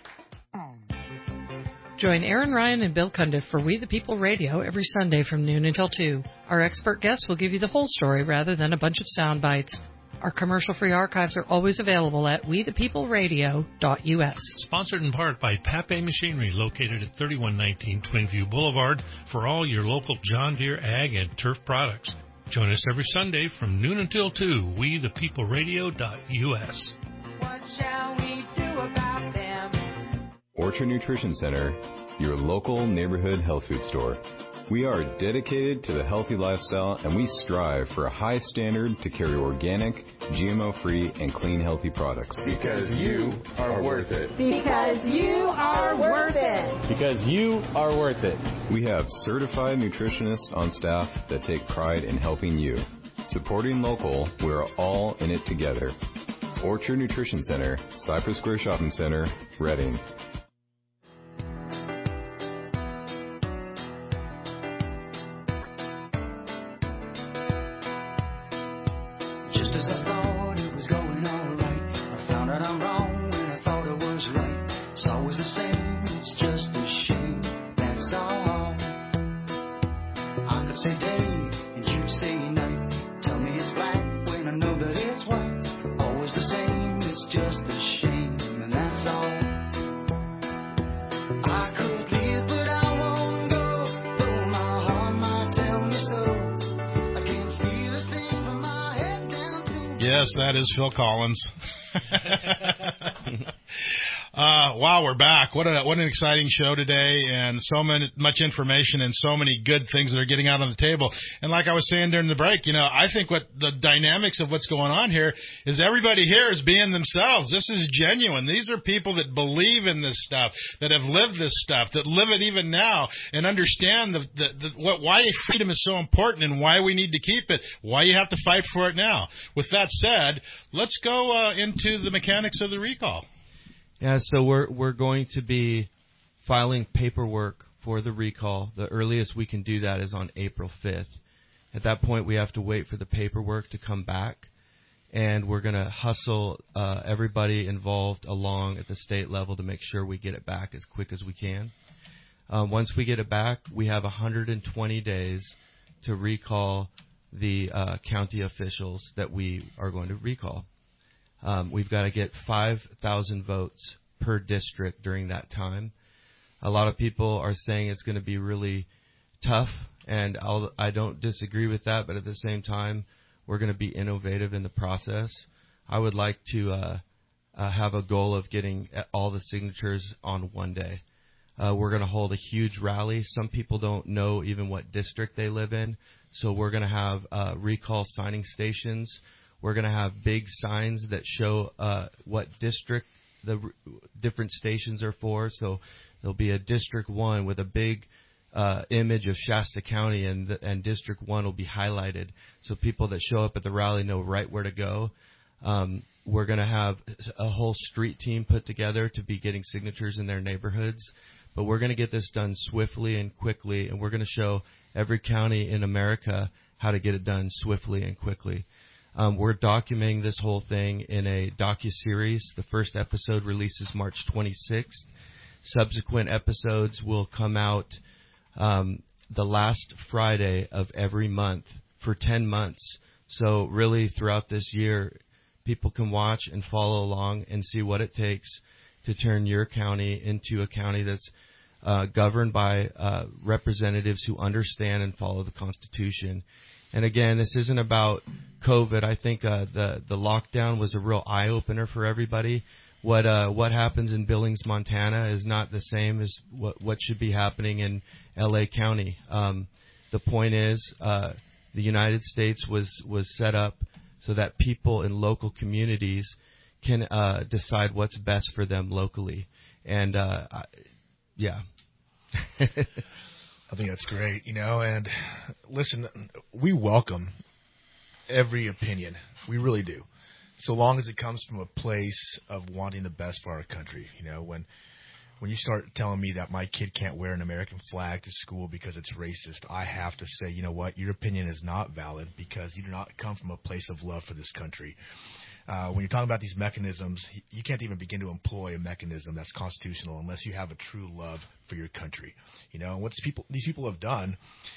Join Aaron Ryan and Bill Cundiff for We the People Radio every Sunday from noon until two. Our expert guests will give you the whole story rather than a bunch of sound bites. Our commercial-free archives are always available at we the people radio dot u s. Sponsored in part by Pape Machinery, located at thirty-one nineteen Twinview Boulevard, for all your local John Deere ag and turf products. Join us every Sunday from noon until two, we the people radio dot u s. What shall we do about them? Orchard Nutrition Center, your local neighborhood health food store. We are dedicated to the healthy lifestyle, and we strive for a high standard to carry organic, G M O-free, and clean, healthy products. Because you are worth it. Because you are worth it. Because you are worth it. We have certified nutritionists on staff that take pride in helping you. Supporting local, we're all in it together. Orchard Nutrition Center, Cypress Square Shopping Center, Reading. Yes, that is Phil Collins. Uh, wow, we're back. What a what an exciting show today, and so many, much information and so many good things that are getting out on the table. And like I was saying during the break, you know, I think what the dynamics of what's going on here is everybody here is being themselves. This is genuine. These are people that believe in this stuff, that have lived this stuff, that live it even now, and understand the, the, the what why freedom is so important and why we need to keep it, why you have to fight for it now. With that said, let's go uh, into the mechanics of the recall. Yeah, so we're we're going to be filing paperwork for the recall. The earliest we can do that is on April fifth. At that point, we have to wait for the paperwork to come back, and we're going to hustle uh, everybody involved along at the state level to make sure we get it back as quick as we can. Um, once we get it back, we have one hundred twenty days to recall the uh, county officials that we are going to recall. Um, we've got to get five thousand votes per district during that time. A lot of people are saying it's going to be really tough, and I'll, I don't disagree with that, but at the same time, we're going to be innovative in the process. I would like to uh, uh, have a goal of getting all the signatures on one day. Uh, we're going to hold a huge rally. Some people don't know even what district they live in, so we're going to have uh, recall signing stations. We're going to have big signs that show uh, what district the r- different stations are for. So there'll be a District one with a big uh, image of Shasta County, and the, and District one will be highlighted. So people that show up at the rally know right where to go. Um, we're going to have a whole street team put together to be getting signatures in their neighborhoods. But we're going to get this done swiftly and quickly, and we're going to show every county in America how to get it done swiftly and quickly. Um, we're documenting this whole thing in a docuseries. The first episode releases March twenty-sixth. Subsequent episodes will come out um, the last Friday of every month for ten months. So really throughout this year, people can watch and follow along and see what it takes to turn your county into a county that's uh, governed by uh, representatives who understand and follow the Constitution. And again, this isn't about COVID. I think uh, the the lockdown was a real eye opener for everybody. What uh, what happens in Billings, Montana, is not the same as what what should be happening in L A County. Um, the point is, uh, the United States was was set up so that people in local communities can uh, decide what's best for them locally. And uh, I, yeah. I think that's great, you know, and listen, we welcome every opinion. We really do. So long as it comes from a place of wanting the best for our country. You know, when when you start telling me that my kid can't wear an American flag to school because it's racist, I have to say, you know what, your opinion is not valid because you do not come from a place of love for this country. Uh, when you're talking about these mechanisms, you can't even begin to employ a mechanism that's constitutional unless you have a true love for your country. You know, what these people, these people have done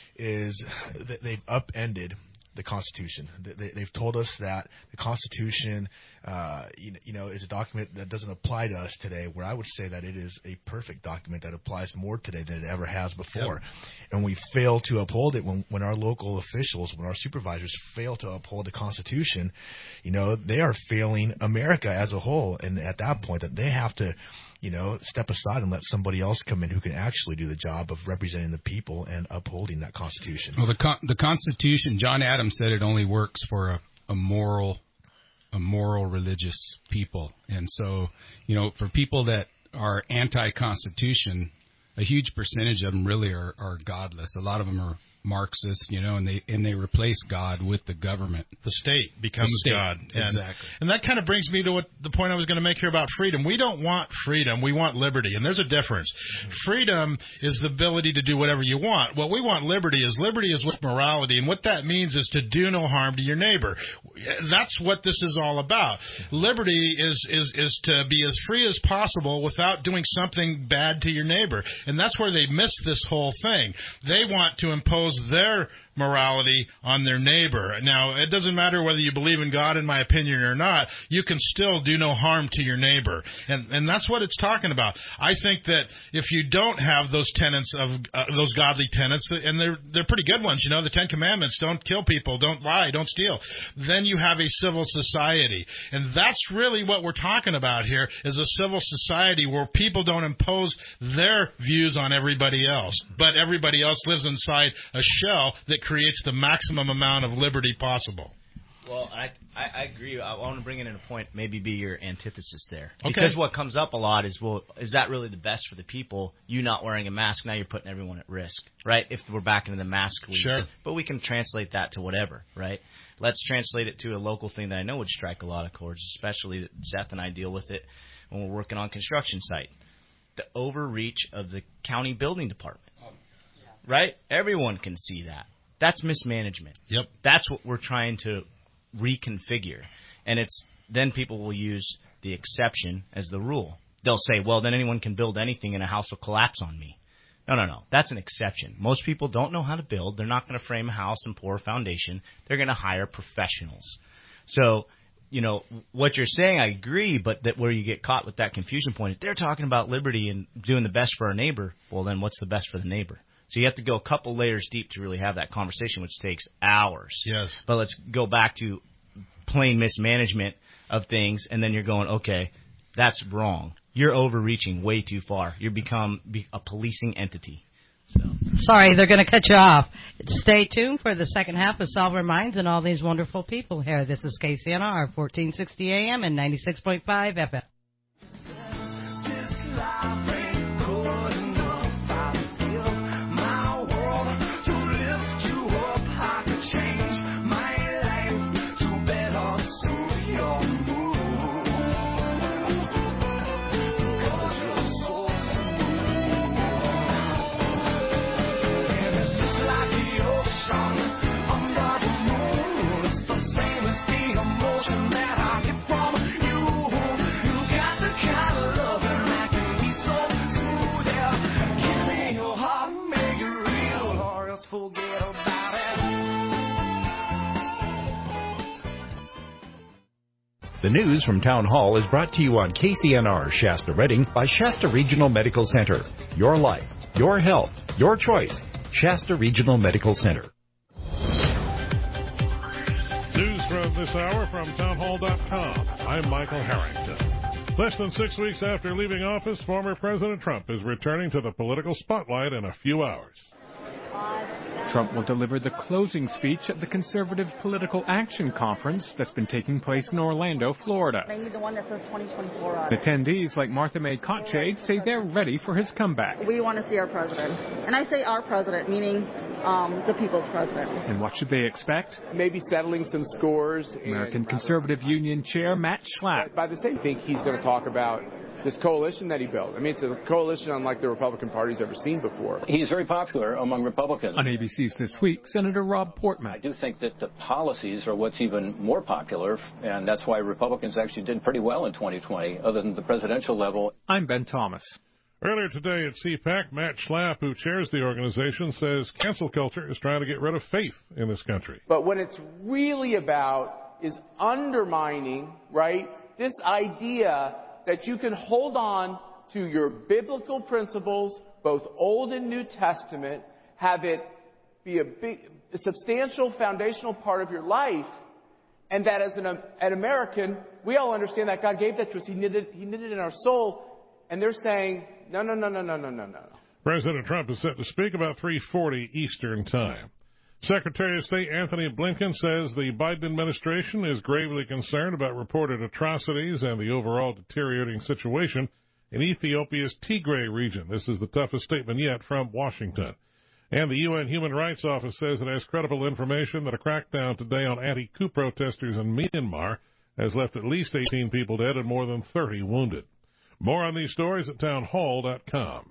is that they've upended the Constitution. They, they've told us that the Constitution, uh, you, you know, is a document that doesn't apply to us today, where I would say that it is a perfect document that applies more today than it ever has before. Yep. And we fail to uphold it when, when our local officials, when our supervisors fail to uphold the Constitution, you know, they are failing America as a whole. And at that point, that they have to, you know, step aside and let somebody else come in who can actually do the job of representing the people and upholding that Constitution. Well, the con- the Constitution, John Adams said it only works for a, a moral, a moral religious people. And so, you know, for people that are anti-Constitution, a huge percentage of them really are, are godless. A lot of them are Marxist, you know, and they and they replace God with the government. The state becomes the state. God. And, exactly. And that kind of brings me to what the point I was going to make here about freedom. We don't want freedom. We want liberty. And there's a difference. Mm-hmm. Freedom is the ability to do whatever you want. What we want liberty is liberty is with morality. And what that means is to do no harm to your neighbor. That's what this is all about. Liberty is, is, is to be as free as possible without doing something bad to your neighbor. And that's where they miss this whole thing. They want to impose their morality on their neighbor. Now, it doesn't matter whether you believe in God, in my opinion, or not. You can still do no harm to your neighbor. And and that's what it's talking about. I think that if you don't have those tenets of uh, those godly tenets, and they're they're pretty good ones, you know, the Ten Commandments, don't kill people, don't lie, don't steal, then you have a civil society. And that's really what we're talking about here, is a civil society where people don't impose their views on everybody else, but everybody else lives inside a shell that creates the maximum amount of liberty possible. Well, I, I, I agree. I want to bring in a point, maybe be your antithesis there. Okay. Because what comes up a lot is, well, is that really the best for the people? You not wearing a mask, now you're putting everyone at risk, right? If we're back into the mask week. Sure. But we can translate that to whatever, right? Let's translate it to a local thing that I know would strike a lot of chords, especially that Seth and I deal with it when we're working on construction site. The overreach of the county building department, right? Everyone can see that. That's mismanagement. Yep. That's what we're trying to reconfigure. And it's then people will use the exception as the rule. They'll say, well, then anyone can build anything and a house will collapse on me. No, no, no. That's an exception. Most people don't know how to build. They're not going to frame a house and pour a foundation. They're going to hire professionals. So, you know, what you're saying, I agree, but that where you get caught with that confusion point is they're talking about liberty and doing the best for our neighbor. Well, then what's the best for the neighbor? So you have to go a couple layers deep to really have that conversation, which takes hours. Yes. But let's go back to plain mismanagement of things, and then you're going, okay, that's wrong. You're overreaching way too far. You become a policing entity. So. Sorry, they're going to cut you off. Stay tuned for the second half of Solver Minds and all these wonderful people here. This is K C N R, fourteen sixty A M and ninety-six point five F M. The news from Town Hall is brought to you on K C N R Shasta Redding by Shasta Regional Medical Center. Your life, your health, your choice. Shasta Regional Medical Center. News from this hour from townhall dot com. I'm Michael Harrington. Less than six weeks after leaving office, former President Trump is returning to the political spotlight in a few hours. Trump will deliver the closing speech at the Conservative Political Action Conference that's been taking place in Orlando, Florida. They need the one that says twenty twenty-four on it. Attendees like Martha May Kotchade say they're ready for his comeback. We want to see our president. And I say our president, meaning um, the people's president. And what should they expect? Maybe settling some scores. American Conservative Union Chair Matt Schlapp. By the same thing, he's going to talk about this coalition that he built. I mean, it's a coalition unlike the Republican Party's ever seen before. He's very popular among Republicans. On A B C's This Week, Senator Rob Portman. I do think that the policies are what's even more popular, and that's why Republicans actually did pretty well in twenty twenty, other than the presidential level. I'm Ben Thomas. Earlier today at C PAC, Matt Schlapp, who chairs the organization, says cancel culture is trying to get rid of faith in this country. But what it's really about is undermining, right, this idea that you can hold on to your biblical principles, both Old and New Testament, have it be a big, a substantial foundational part of your life, and that as an, an American, we all understand that God gave that to us. He knitted, he knitted it in our soul, and they're saying, no, no, no, no, no, no, no, no. President Trump is set to speak about three forty Eastern Time. Secretary of State Anthony Blinken says the Biden administration is gravely concerned about reported atrocities and the overall deteriorating situation in Ethiopia's Tigray region. This is the toughest statement yet from Washington. And the U N Human Rights Office says it has credible information that a crackdown today on anti-coup protesters in Myanmar has left at least eighteen people dead and more than thirty wounded. More on these stories at townhall dot com.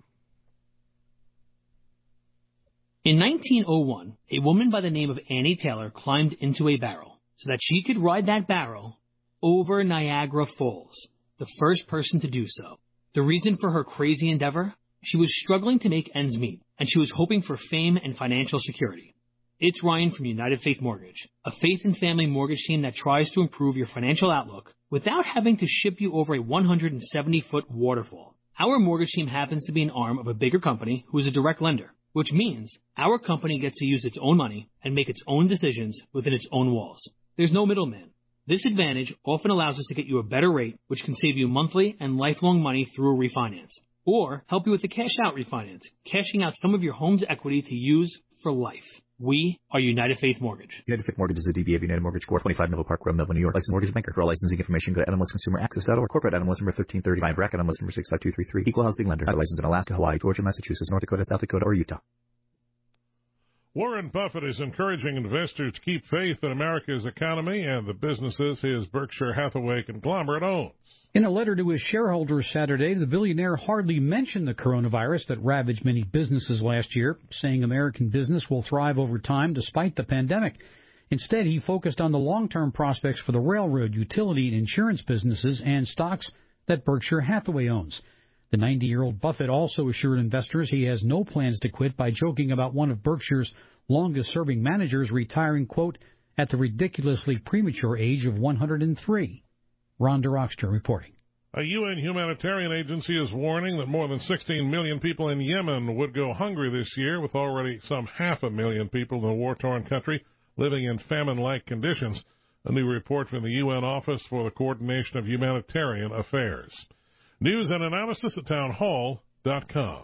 In nineteen oh one, a woman by the name of Annie Taylor climbed into a barrel so that she could ride that barrel over Niagara Falls, the first person to do so. The reason for her crazy endeavor? She was struggling to make ends meet, and she was hoping for fame and financial security. It's Ryan from United Faith Mortgage, a faith and family mortgage team that tries to improve your financial outlook without having to ship you over a one hundred seventy foot waterfall. Our mortgage team happens to be an arm of a bigger company who is a direct lender, which means our company gets to use its own money and make its own decisions within its own walls. There's no middleman. This advantage often allows us to get you a better rate, which can save you monthly and lifelong money through a refinance, or help you with a cash-out refinance, cashing out some of your home's equity to use for life. We are United Faith Mortgage. United Faith Mortgage is a D B A of United Mortgage Corp. twenty-five Melville Park Road, Melville, New York. Licensed mortgage banker. For all licensing information, go to N M L S Consumer Access dot org. Corporate N M L S number thirteen thirty-five. Rack N M L S number six five two three three. Equal housing lender. Not licensed in Alaska, Hawaii, Georgia, Massachusetts, North Dakota, South Dakota, or Utah. Warren Buffett is encouraging investors to keep faith in America's economy and the businesses his Berkshire Hathaway conglomerate owns. In a letter to his shareholders Saturday, the billionaire hardly mentioned the coronavirus that ravaged many businesses last year, saying American business will thrive over time despite the pandemic. Instead, he focused on the long-term prospects for the railroad, utility, and insurance businesses and stocks that Berkshire Hathaway owns. The ninety-year-old Buffett also assured investors he has no plans to quit by joking about one of Berkshire's longest-serving managers retiring, quote, at the ridiculously premature age of one hundred three. Rhonda Rockster reporting. A U N humanitarian agency is warning that more than sixteen million people in Yemen would go hungry this year, with already some half a million people in the war-torn country living in famine-like conditions. A new report from the U N Office for the Coordination of Humanitarian Affairs. News and analysis at townhall dot com.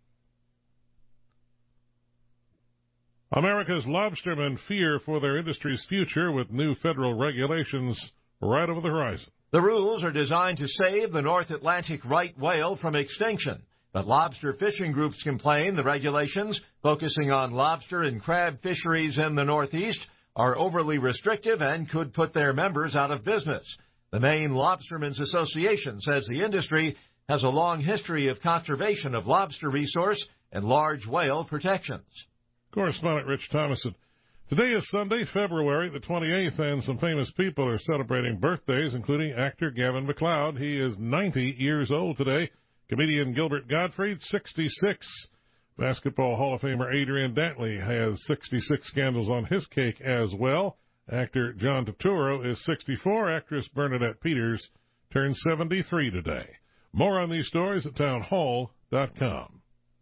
America's lobstermen fear for their industry's future with new federal regulations right over the horizon. The rules are designed to save the North Atlantic right whale from extinction. But lobster fishing groups complain the regulations, focusing on lobster and crab fisheries in the Northeast, are overly restrictive and could put their members out of business. The Maine Lobstermen's Association says the industry has a long history of conservation of lobster resource and large whale protections. Correspondent Rich Thomason. Today is Sunday, February the twenty-eighth, and some famous people are celebrating birthdays, including actor Gavin MacLeod. He is ninety years old today. Comedian Gilbert Gottfried, sixty-six. Basketball Hall of Famer Adrian Dantley has sixty-six scandals on his cake as well. Actor John Turturro is sixty-four. Actress Bernadette Peters turns seventy-three today. More on these stories at townhall dot com.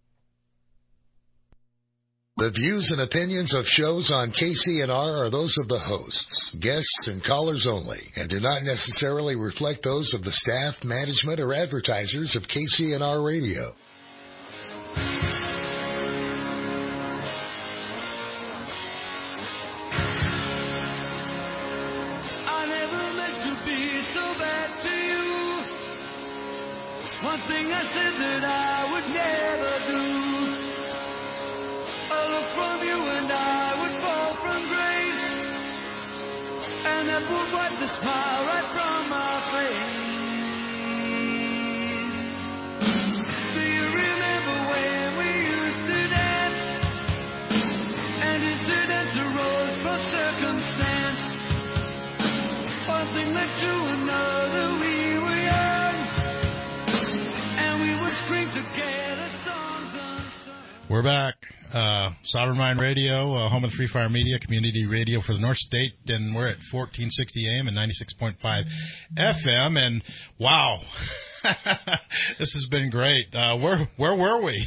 The views and opinions of shows on K C N R are those of the hosts, guests, and callers only, and do not necessarily reflect those of the staff, management, or advertisers of K C N R Radio. I never meant to be so bad to you. One thing I said that I would never do. A look from you and I would fall from grace, and that would wipe the smile right from my face. We're back. Uh, Sovereign Mind Radio, uh, home of Free Fire Media, community radio for the North State, and we're at fourteen sixty A M and ninety-six point five F M. And wow, this has been great. Uh, where where were we?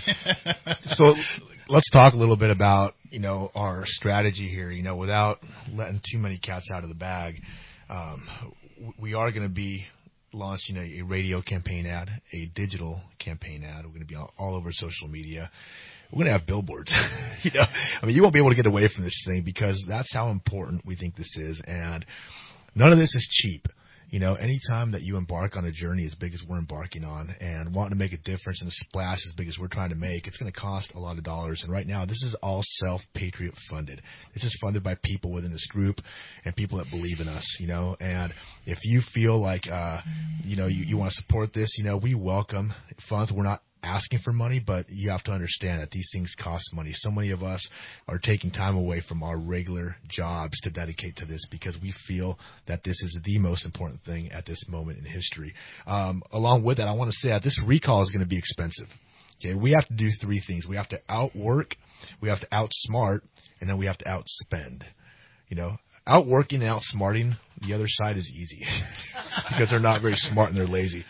So let's talk a little bit about, you know, our strategy here. You know, without letting too many cats out of the bag, um, we are going to be launching a, a radio campaign ad, a digital campaign ad. We're going to be all, all over social media. We're going to have billboards. you know, I mean, you won't be able to get away from this thing because that's how important we think this is. And none of this is cheap. You know, anytime that you embark on a journey as big as we're embarking on and wanting to make a difference and a splash as big as we're trying to make, it's going to cost a lot of dollars. And right now, this is all self-Patriot funded. This is funded by people within this group and people that believe in us, you know. And if you feel like, uh, you know, you, you want to support this, you know, we welcome funds. We're not asking for money, but you have to understand that these things cost money. So many of us are taking time away from our regular jobs to dedicate to this because we feel that this is the most important thing at this moment in history. Um, along with that, I want to say that this recall is going to be expensive. Okay, we have to do three things. We have to outwork, we have to outsmart, and then we have to outspend. You know, outworking and outsmarting, the other side is easy because they're not very smart and they're lazy.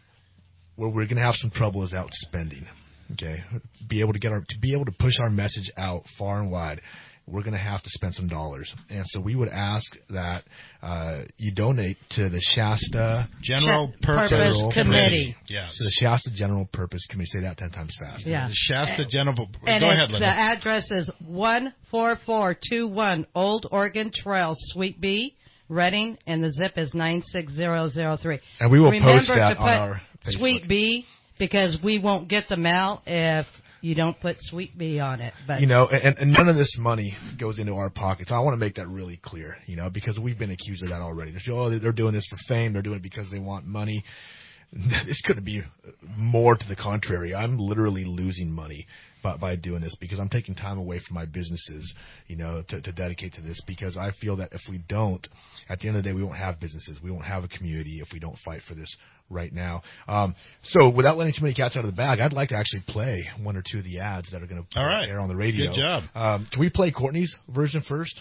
Where we're going to have some trouble is outspending. Okay, be able to get our to be able to push our message out far and wide. We're going to have to spend some dollars, and so we would ask that uh, you donate to the Shasta General Sh- Purpose, Purpose Committee. Committee. Yes, to the Shasta General Purpose Committee. Say that ten times fast. Yeah, the Shasta General. And Go ahead, the Linda. address is one four four two one Old Oregon Trail, Suite B, Reading, and the zip is nine six zero zero three. And we will Remember post that to on put our Facebook. Suite B, because we won't get the mail if you don't put Suite B on it. But you know, and, and none of this money goes into our pockets. I want to make that really clear, you know, because we've been accused of that already. They feel, oh, they're doing this for fame. They're doing it because they want money. It's going to be more to the contrary. I'm literally losing money by, by doing this because I'm taking time away from my businesses, you know, to, to dedicate to this because I feel that if we don't, at the end of the day, we won't have businesses. We won't have a community if we don't fight for this right now. Um, so without letting too many cats out of the bag, I'd like to actually play one or two of the ads that are going to All right. air on the radio. Good job. Um, can we play Courtney's version first?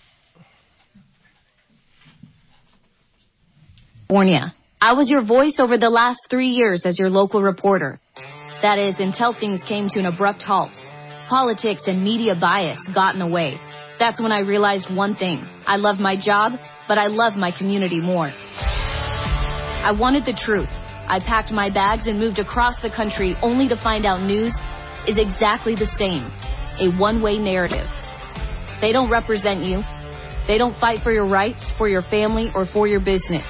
California. I was your voice over the last three years as your local reporter. That is, until things came to an abrupt halt. Politics and media bias got in the way. That's when I realized one thing. I love my job, but I love my community more. I wanted the truth. I packed my bags and moved across the country only to find out news is exactly the same. A one-way narrative. They don't represent you. They don't fight for your rights, for your family, or for your business.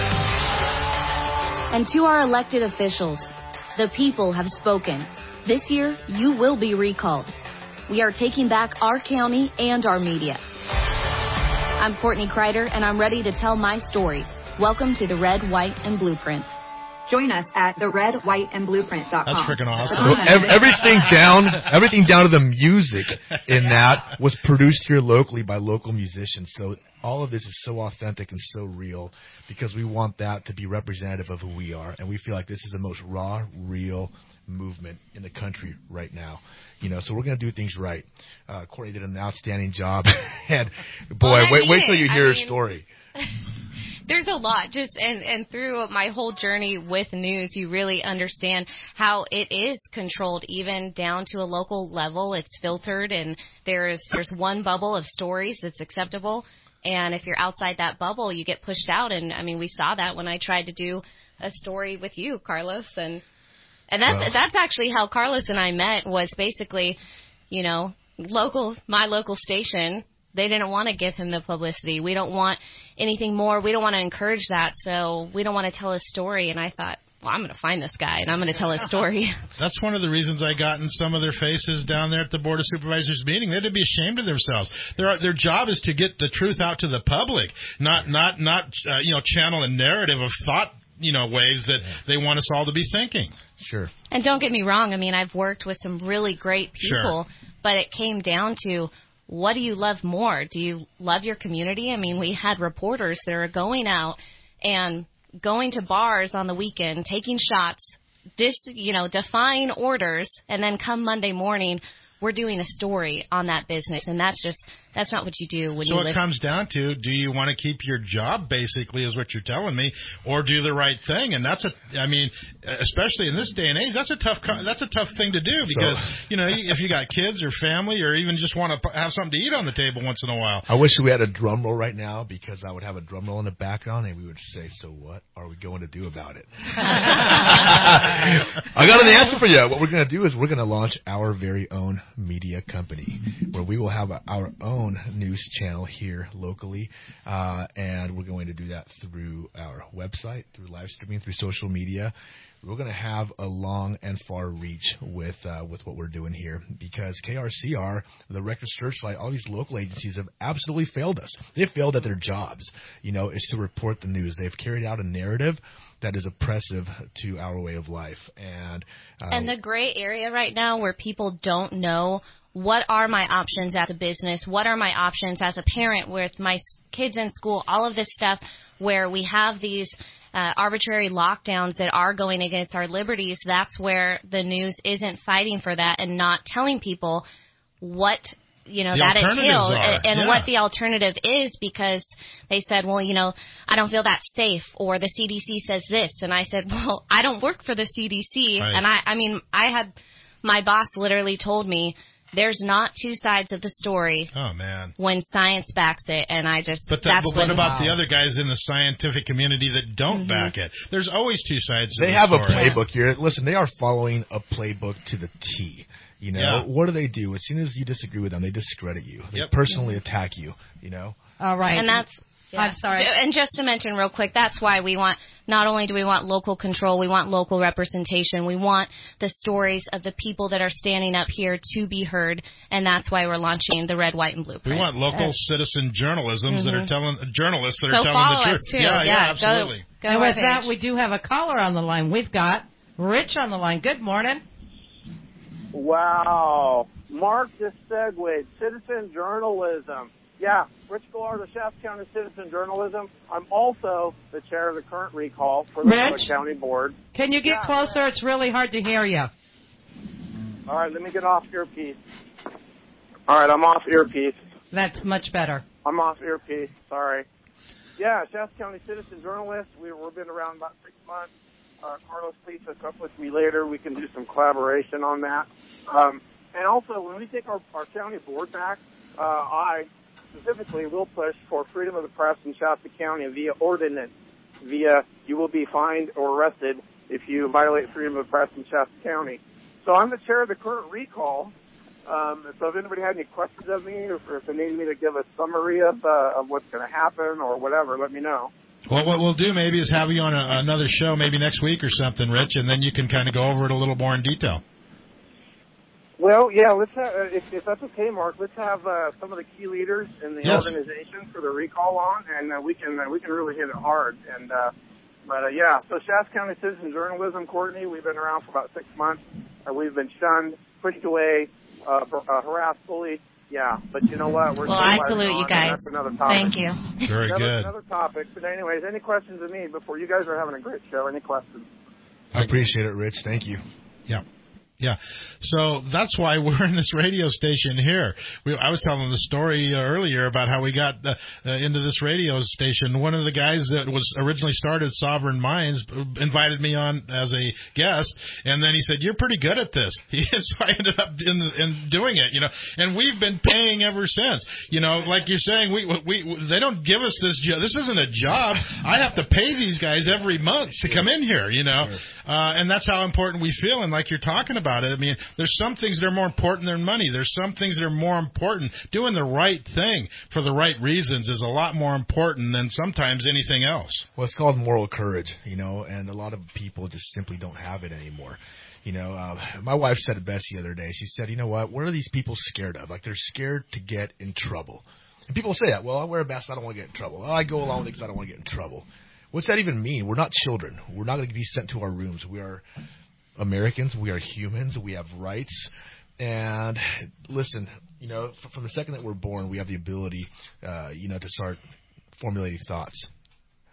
And to our elected officials, the people have spoken. This year, you will be recalled. We are taking back our county and our media. I'm Courtney Kreider, and I'm ready to tell my story. Welcome to the Red, White, and Blueprint. Join us at the red white and blueprint dot com. That's freaking awesome. So ev- everything down, everything down to the music in that was produced here locally by local musicians. So all of this is so authentic and so real because we want that to be representative of who we are, and we feel like this is the most raw, real movement in the country right now. You know, so we're going to do things right. Uh, Courtney did an outstanding job, and boy, well, I wait, mean wait till you it. hear I her mean, story. There's a lot just and, and through my whole journey with news, you really understand how it is controlled even down to a local level. It's filtered and there's there's one bubble of stories that's acceptable. And if you're outside that bubble, you get pushed out. And I mean, we saw that when I tried to do a story with you, Carlos. And and that's Well. that's actually how Carlos and I met was basically, you know, local my local station. They didn't want to give him the publicity. We don't want anything more. We don't want to encourage that. So we don't want to tell his story. And I thought, well, I'm going to find this guy and I'm going to tell his story. That's one of the reasons I got in some of their faces down there at the Board of Supervisors meeting. They'd be ashamed of themselves. Their their job is to get the truth out to the public, not not not uh, you know channel a narrative of thought you know ways that they want us all to be thinking. Sure. And don't get me wrong. I mean, I've worked with some really great people, Sure. but it came down to, what do you love more? Do you love your community? I mean, we had reporters that are going out and going to bars on the weekend, taking shots, dis, you know, defying orders, and then come Monday morning, we're doing a story on that business, and that's just that's not what you do when so you it live. comes down to, do you want to keep your job, basically, is what you're telling me, or do the right thing? And that's a, I mean, especially in this day and age, that's a tough, that's a tough thing to do because, so, you know, if you got kids or family or even just want to have something to eat on the table once in a while. I wish we had a drum roll right now because I would have a drum roll in the background and we would say, so what are we going to do about it? I got an answer for you. What we're going to do is we're going to launch our very own media company where we will have a, our own news channel here locally, uh, and we're going to do that through our website, through live streaming, through social media. We're going to have a long and far reach with uh, with what we're doing here because K R C R, the Record Searchlight, all these local agencies have absolutely failed us. They've failed at their jobs, you know, is to report the news. They've carried out a narrative that is oppressive to our way of life. And uh, and the gray area right now where people don't know what are my options as a business, what are my options as a parent with my kids in school, all of this stuff where we have these uh, arbitrary lockdowns that are going against our liberties, that's where the news isn't fighting for that and not telling people what you know, the that entails are. and yeah. what the alternative is because they said, well, you know, I don't feel that safe or the C D C says this. And I said, well, I don't work for the C D C. Right. And I, I mean, I had my boss literally told me there's not two sides of the story. Oh, man. When science backs it. And I just, but the, that's but what when, about wow. the other guys in the scientific community that don't mm-hmm. back it? There's always two sides they to the have story. a playbook here. Listen, they are following a playbook to the T. You know, yeah. what do they do? As soon as you disagree with them, they discredit you. They yep. personally attack you, you know? All right. And that's, yeah. I'm sorry. And just to mention real quick, that's why we want, not only do we want local control, we want local representation. We want the stories of the people that are standing up here to be heard, and that's why we're launching the Red, White, and Blue Print. We want local yes. citizen journalisms mm-hmm. that are telling, journalists that so are telling the truth. Too. Yeah, yeah, yeah, absolutely. Go, go and with page. that, we do have a caller on the line. We've got Rich on the line. Good morning. Wow. Mark just segued. Citizen journalism. Yeah, Rich Galar, the Shasta County Citizen Journalism. I'm also the chair of the current recall for the Public County Board. Can you get yeah, closer? Yeah. It's really hard to hear you. All right, let me get off earpiece. All right, I'm off earpiece. That's much better. I'm off earpiece. Sorry. Yeah, Shasta County Citizen Journalist. We, we've been around about six months. Uh, Carlos, please hook up with me later. We can do some collaboration on that. Um, and also, when we take our, our county board back, uh, I specifically will push for freedom of the press in Shasta County via ordinance. Via, you will be fined or arrested if you violate freedom of the press in Shasta County. So I'm the chair of the current recall. Um, so if anybody had any questions of me, or if they need me to give a summary of, uh, of what's going to happen or whatever, let me know. Well, what we'll do maybe is have you on a, another show maybe next week or something, Rich, and then you can kind of go over it a little more in detail. Well, yeah, let's have, uh, if, if that's okay, Mark, let's have uh, some of the key leaders in the yes. organization for the recall on, and uh, we can uh, we can really hit it hard. And uh, but uh, yeah, so Shasta County Citizen Journalism, Courtney, we've been around for about six months. Uh, we've been shunned, pushed away, uh, uh, harassed, bullied. Yeah, but you know what? We're well, I salute you guys. That's another topic. Thank you. Very another, good. Another topic. But anyways, any questions of me before you guys are having a great show? Any questions? I appreciate it, Rich. Thank you. Yeah. Yeah, so that's why we're in this radio station here. We, I was telling the story uh, earlier about how we got uh, uh, into this radio station. One of the guys that was originally started Sovereign Minds invited me on as a guest, and then he said, "You're pretty good at this." So I ended up in, in doing it, you know. And we've been paying ever since. You know, like you're saying, we we they don't give us this job. This isn't a job. I have to pay these guys every month to come in here, you know. Uh, and that's how important we feel. And like you're talking about it, I mean, there's some things that are more important than money. There's some things that are more important. Doing the right thing for the right reasons is a lot more important than sometimes anything else. Well, it's called moral courage, you know, and a lot of people just simply don't have it anymore. You know, uh, my wife said it best the other day. She said, you know what, what are these people scared of? Like, they're scared to get in trouble. And people say that, well, I wear a mask, I don't want to get in trouble. Well, I go along with it because I don't want to get in trouble. What's that even mean? We're not children. We're not going to be sent to our rooms. We are Americans. We are humans. We have rights. And listen, you know, from the second that we're born, we have the ability, uh, you know, to start formulating thoughts.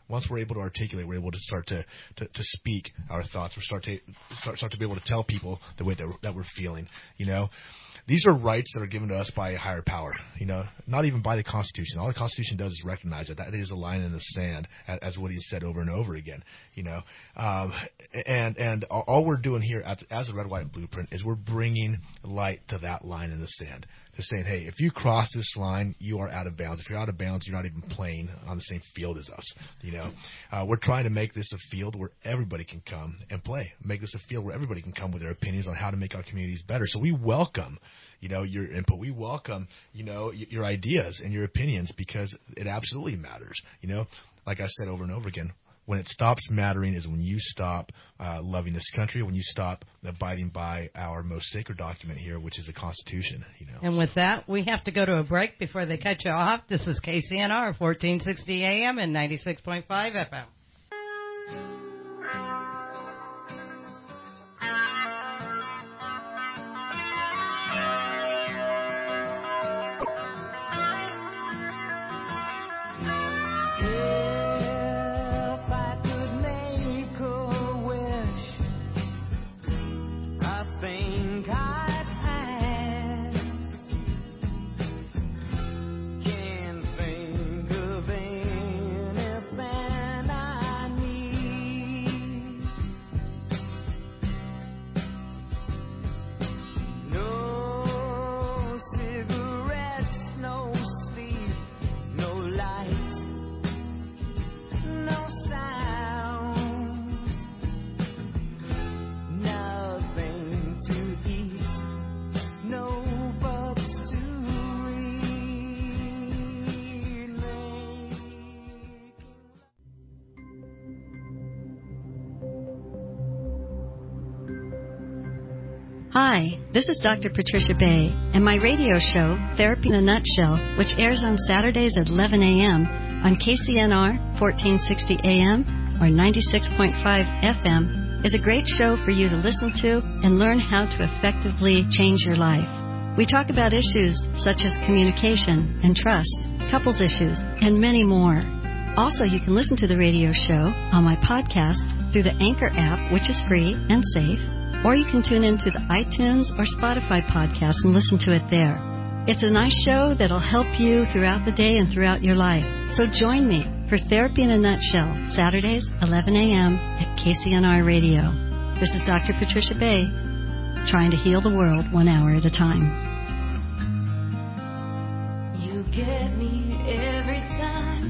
Once we're able to articulate, we're able to start to, to, to speak our thoughts. We start to start, start to be able to tell people the way that we're, that we're feeling. You know, these are rights that are given to us by a higher power. You know, not even by the Constitution. All the Constitution does is recognize that that is a line in the sand, as what he said over and over again. You know, um, and and all we're doing here as, as a Red, White, and Blueprint is we're bringing light to that line in the sand. Just saying, hey, if you cross this line, you are out of bounds. If you're out of bounds, you're not even playing on the same field as us. You know, uh, we're trying to make this a field where everybody can come and play. Make this a field where everybody can come with their opinions on how to make our communities better. So we welcome, you know, your input. We welcome, you know, your ideas and your opinions, because it absolutely matters. You know, like I said over and over again, when it stops mattering is when you stop uh, loving this country, when you stop abiding by our most sacred document here, which is the Constitution. You know. And with that, we have to go to a break before they cut you off. This is K C N R, fourteen sixty A M and ninety-six point five F M. Hi, this is Doctor Patricia Bay, and my radio show, Therapy in a Nutshell, which airs on Saturdays at eleven a m on K C N R, fourteen sixty A M or ninety-six point five F M, is a great show for you to listen to and learn how to effectively change your life. We talk about issues such as communication and trust, couples issues, and many more. Also, you can listen to the radio show on my podcast through the Anchor app, which is free and safe, or you can tune into the iTunes or Spotify podcast and listen to it there. It's a nice show that'll help you throughout the day and throughout your life. So join me for Therapy in a Nutshell, Saturdays, eleven a m at K C N R Radio. This is Doctor Patricia Bay, trying to heal the world one hour at a time. You get me every time.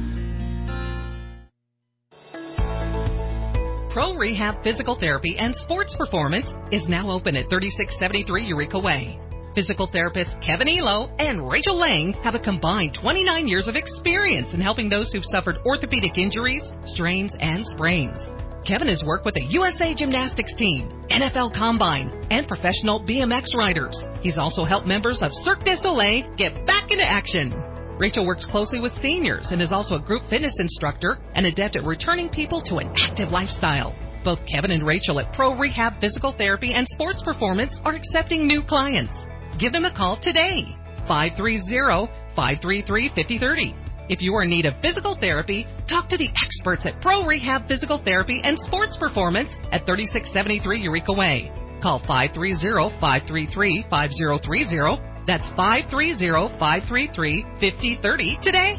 Pro Rehab Physical Therapy and Sports Performance is now open at thirty-six seventy-three Eureka Way. Physical therapists Kevin Elo and Rachel Lang have a combined twenty-nine years of experience in helping those who've suffered orthopedic injuries, strains, and sprains. Kevin has worked with the U S A Gymnastics team, N F L Combine, and professional B M X riders. He's also helped members of Cirque du Soleil get back into action. Rachel works closely with seniors and is also a group fitness instructor and adept at returning people to an active lifestyle. Both Kevin and Rachel at Pro Rehab Physical Therapy and Sports Performance are accepting new clients. Give them a call today, five three zero, five three three, five zero three zero. If you are in need of physical therapy, talk to the experts at Pro Rehab Physical Therapy and Sports Performance at thirty-six seventy-three Eureka Way. Call five three zero, five three three, five zero three zero. That's five three zero, five three three, five zero three zero today.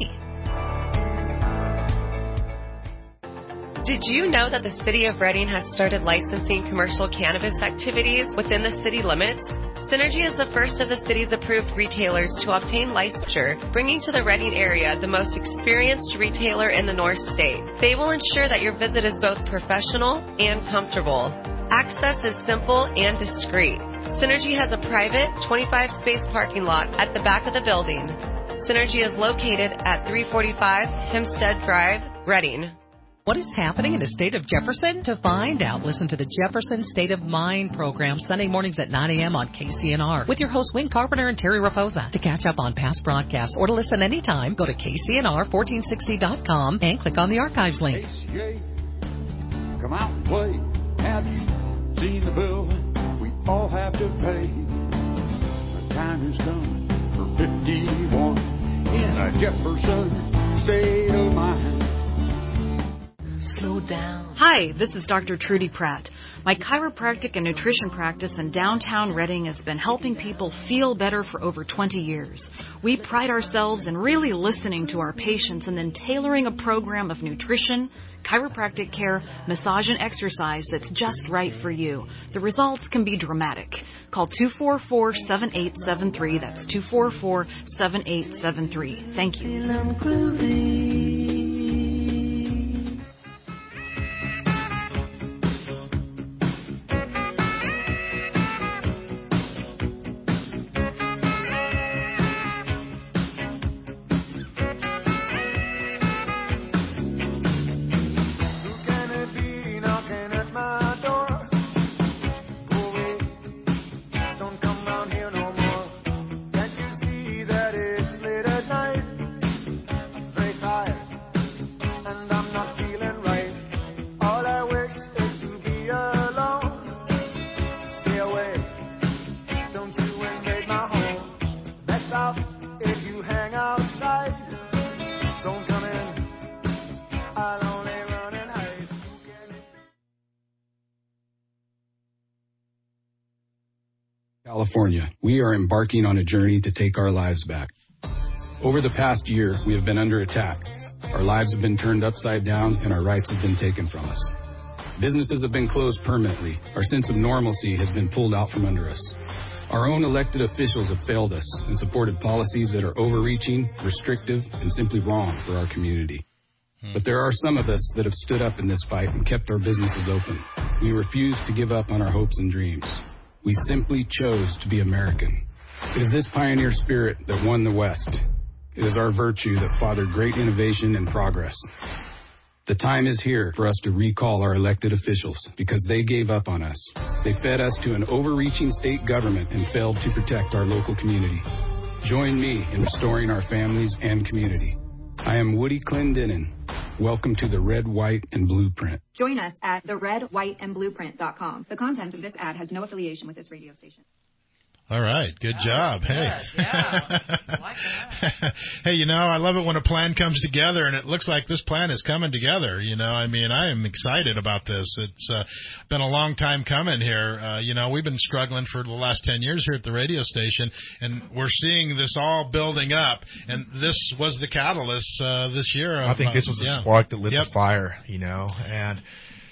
Did you know that the City of Reading has started licensing commercial cannabis activities within the city limits? Synergy is the first of the city's approved retailers to obtain licensure, bringing to the Reading area the most experienced retailer in the North State. They will ensure that your visit is both professional and comfortable. Access is simple and discreet. Synergy has a private twenty-five space parking lot at the back of the building. Synergy is located at three forty-five Hempstead Drive, Reading. What is happening in the state of Jefferson? To find out, listen to the Jefferson State of Mind program Sunday mornings at nine a m on K C N R with your hosts Wayne Carpenter and Terry Raposa. To catch up on past broadcasts or to listen anytime, go to K C N R fourteen sixty dot com and click on the archives link. A C A, come out and play. Have you seen the bill we all have to pay? The time has come for fifty-one in a Jefferson State of Mind. down. Hi, this is Doctor Trudy Pratt. My chiropractic and nutrition practice in downtown Reading has been helping people feel better for over twenty years. We pride ourselves in really listening to our patients and then tailoring a program of nutrition, chiropractic care, massage, and exercise that's just right for you. The results can be dramatic. Call two four four, seven eight seven three. That's two four four, seven eight seven three. Thank you. California, we are embarking on a journey to take our lives back. Over the past year, we have been under attack. Our lives have been turned upside down and our rights have been taken from us. Businesses have been closed permanently. Our sense of normalcy has been pulled out from under us. Our own elected officials have failed us and supported policies that are overreaching, restrictive, and simply wrong for our community. But there are some of us that have stood up in this fight and kept our businesses open. We refuse to give up on our hopes and dreams. We simply chose to be American. It is this pioneer spirit that won the West. It is our virtue that fathered great innovation and progress. The time is here for us to recall our elected officials because they gave up on us. They fed us to an overreaching state government and failed to protect our local community. Join me in restoring our families and community. I am Woody Clendenin. Welcome to the Red, White, and Blueprint. Join us at the red white and blueprint dot com. The content of this ad has no affiliation with this radio station. All right. Good that job. Good. Hey. Yeah. Like that. Hey, you know, I love it when a plan comes together, and it looks like this plan is coming together. You know, I mean, I am excited about this. It's uh, been a long time coming here. Uh, you know, we've been struggling for the last ten years here at the radio station, and we're seeing this all building up, and this was the catalyst uh, this year. Of, I think this was uh, yeah. a spark that lit yep. the fire, you know, and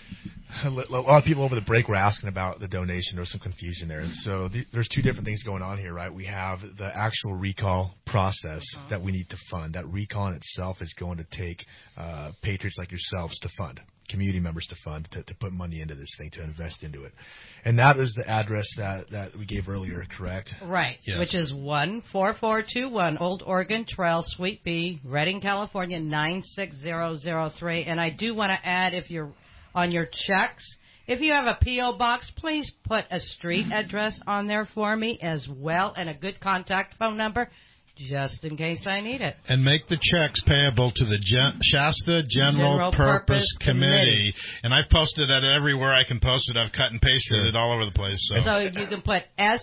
a lot of people over the break were asking about the donation. There was some confusion there. So the, there's two different things going on here, right? We have the actual recall process uh-huh. that we need to fund. That recall in itself is going to take uh, patriots like yourselves to fund, community members to fund, to, to put money into this thing, to invest into it. And that is the address that, that we gave earlier, correct? Right, yes. Which is one four four two one Old Oregon Trail, Suite B, Redding, California, nine six zero zero three. And I do want to add, if you're on your checks, if you have a P O box, please put a street address on there for me as well, and a good contact phone number, just in case I need it. And make the checks payable to the Gen- Shasta General, General Purpose, Purpose Committee. Committee. And I've posted that everywhere I can post it. I've cut and pasted Sure. it all over the place. So, so you can put S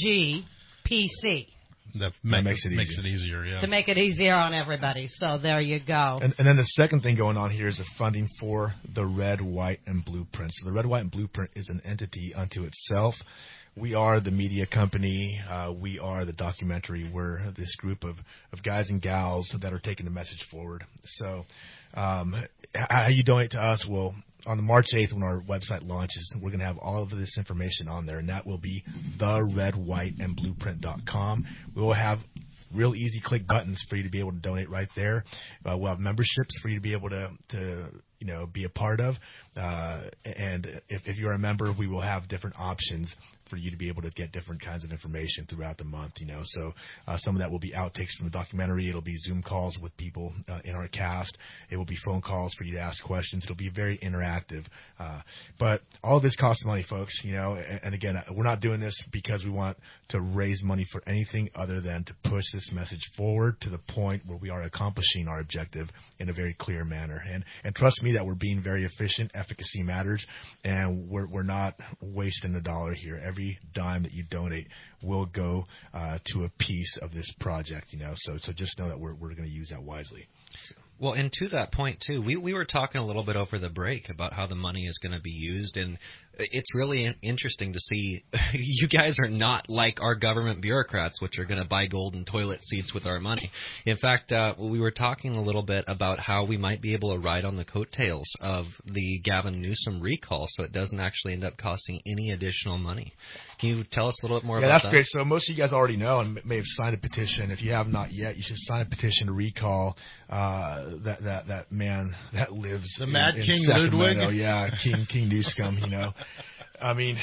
G P C. That, make, that makes it, makes easier. it easier, yeah. To make it easier on everybody. So there you go. And, and then the second thing going on here is the funding for the Red, White, and Blueprint. So the Red, White, and Blueprint is an entity unto itself. We are the media company. Uh, we are the documentary. We're this group of, of guys and gals that are taking the message forward. So um, how you donate to us? Well, on the March eighth, when our website launches, we're going to have all of this information on there, and that will be the red white and blueprint dot com. We will have real easy click buttons for you to be able to donate right there. Uh, we'll have memberships for you to be able to, to you know, be a part of. Uh, and if, if you're a member, we will have different options for you to be able to get different kinds of information throughout the month, you know. So uh, some of that will be outtakes from the documentary. It'll be Zoom calls with people uh, in our cast. It will be phone calls for you to ask questions. It'll be very interactive. Uh, but all of this costs money, folks, you know. And, and again, we're not doing this because we want to raise money for anything other than to push this message forward to the point where we are accomplishing our objective in a very clear manner. And and trust me that we're being very efficient. Efficacy matters, and we're we're not wasting a dollar here. Every dime that you donate will go uh, to a piece of this project, you know. So so just know that we're we're going to use that wisely. Well, and to that point, too, we, we were talking a little bit over the break about how the money is going to be used, and it's really interesting to see you guys are not like our government bureaucrats, which are going to buy golden toilet seats with our money. In fact, uh, we were talking a little bit about how we might be able to ride on the coattails of the Gavin Newsom recall, so it doesn't actually end up costing any additional money. Can you tell us a little bit more yeah, about that? Yeah, that's great. So most of you guys already know and may have signed a petition. If you have not yet, you should sign a petition to recall uh, that, that, that man that lives the in, Mad in King Sacramento. Ludwig? Yeah, King King Newsom, you know. I mean,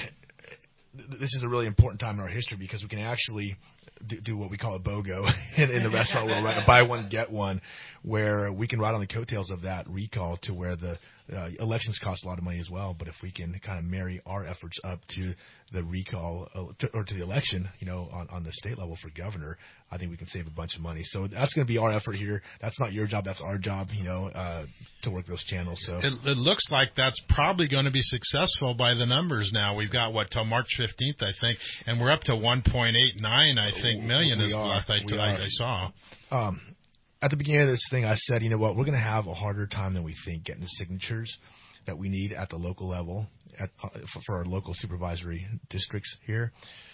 th- this is a really important time in our history because we can actually do, do what we call a BOGO in, in the restaurant world, right? A buy one, get one, where we can ride on the coattails of that recall to where the uh, elections cost a lot of money as well. But if we can kind of marry our efforts up to the recall uh, to, or to the election, you know, on, on the state level for governor, I think we can save a bunch of money. So that's going to be our effort here. That's not your job. That's our job, you know, uh, to work those channels. So it, it looks like that's probably going to be successful by the numbers now. We've got, what, till March fifteenth, I think, and we're up to one point eight nine, I think, million we is the are. last I, We I, are. I saw. Um, at the beginning of this thing, I said, you know what, we're going to have a harder time than we think getting the signatures that we need at the local level at, uh, for, for our local supervisory districts here.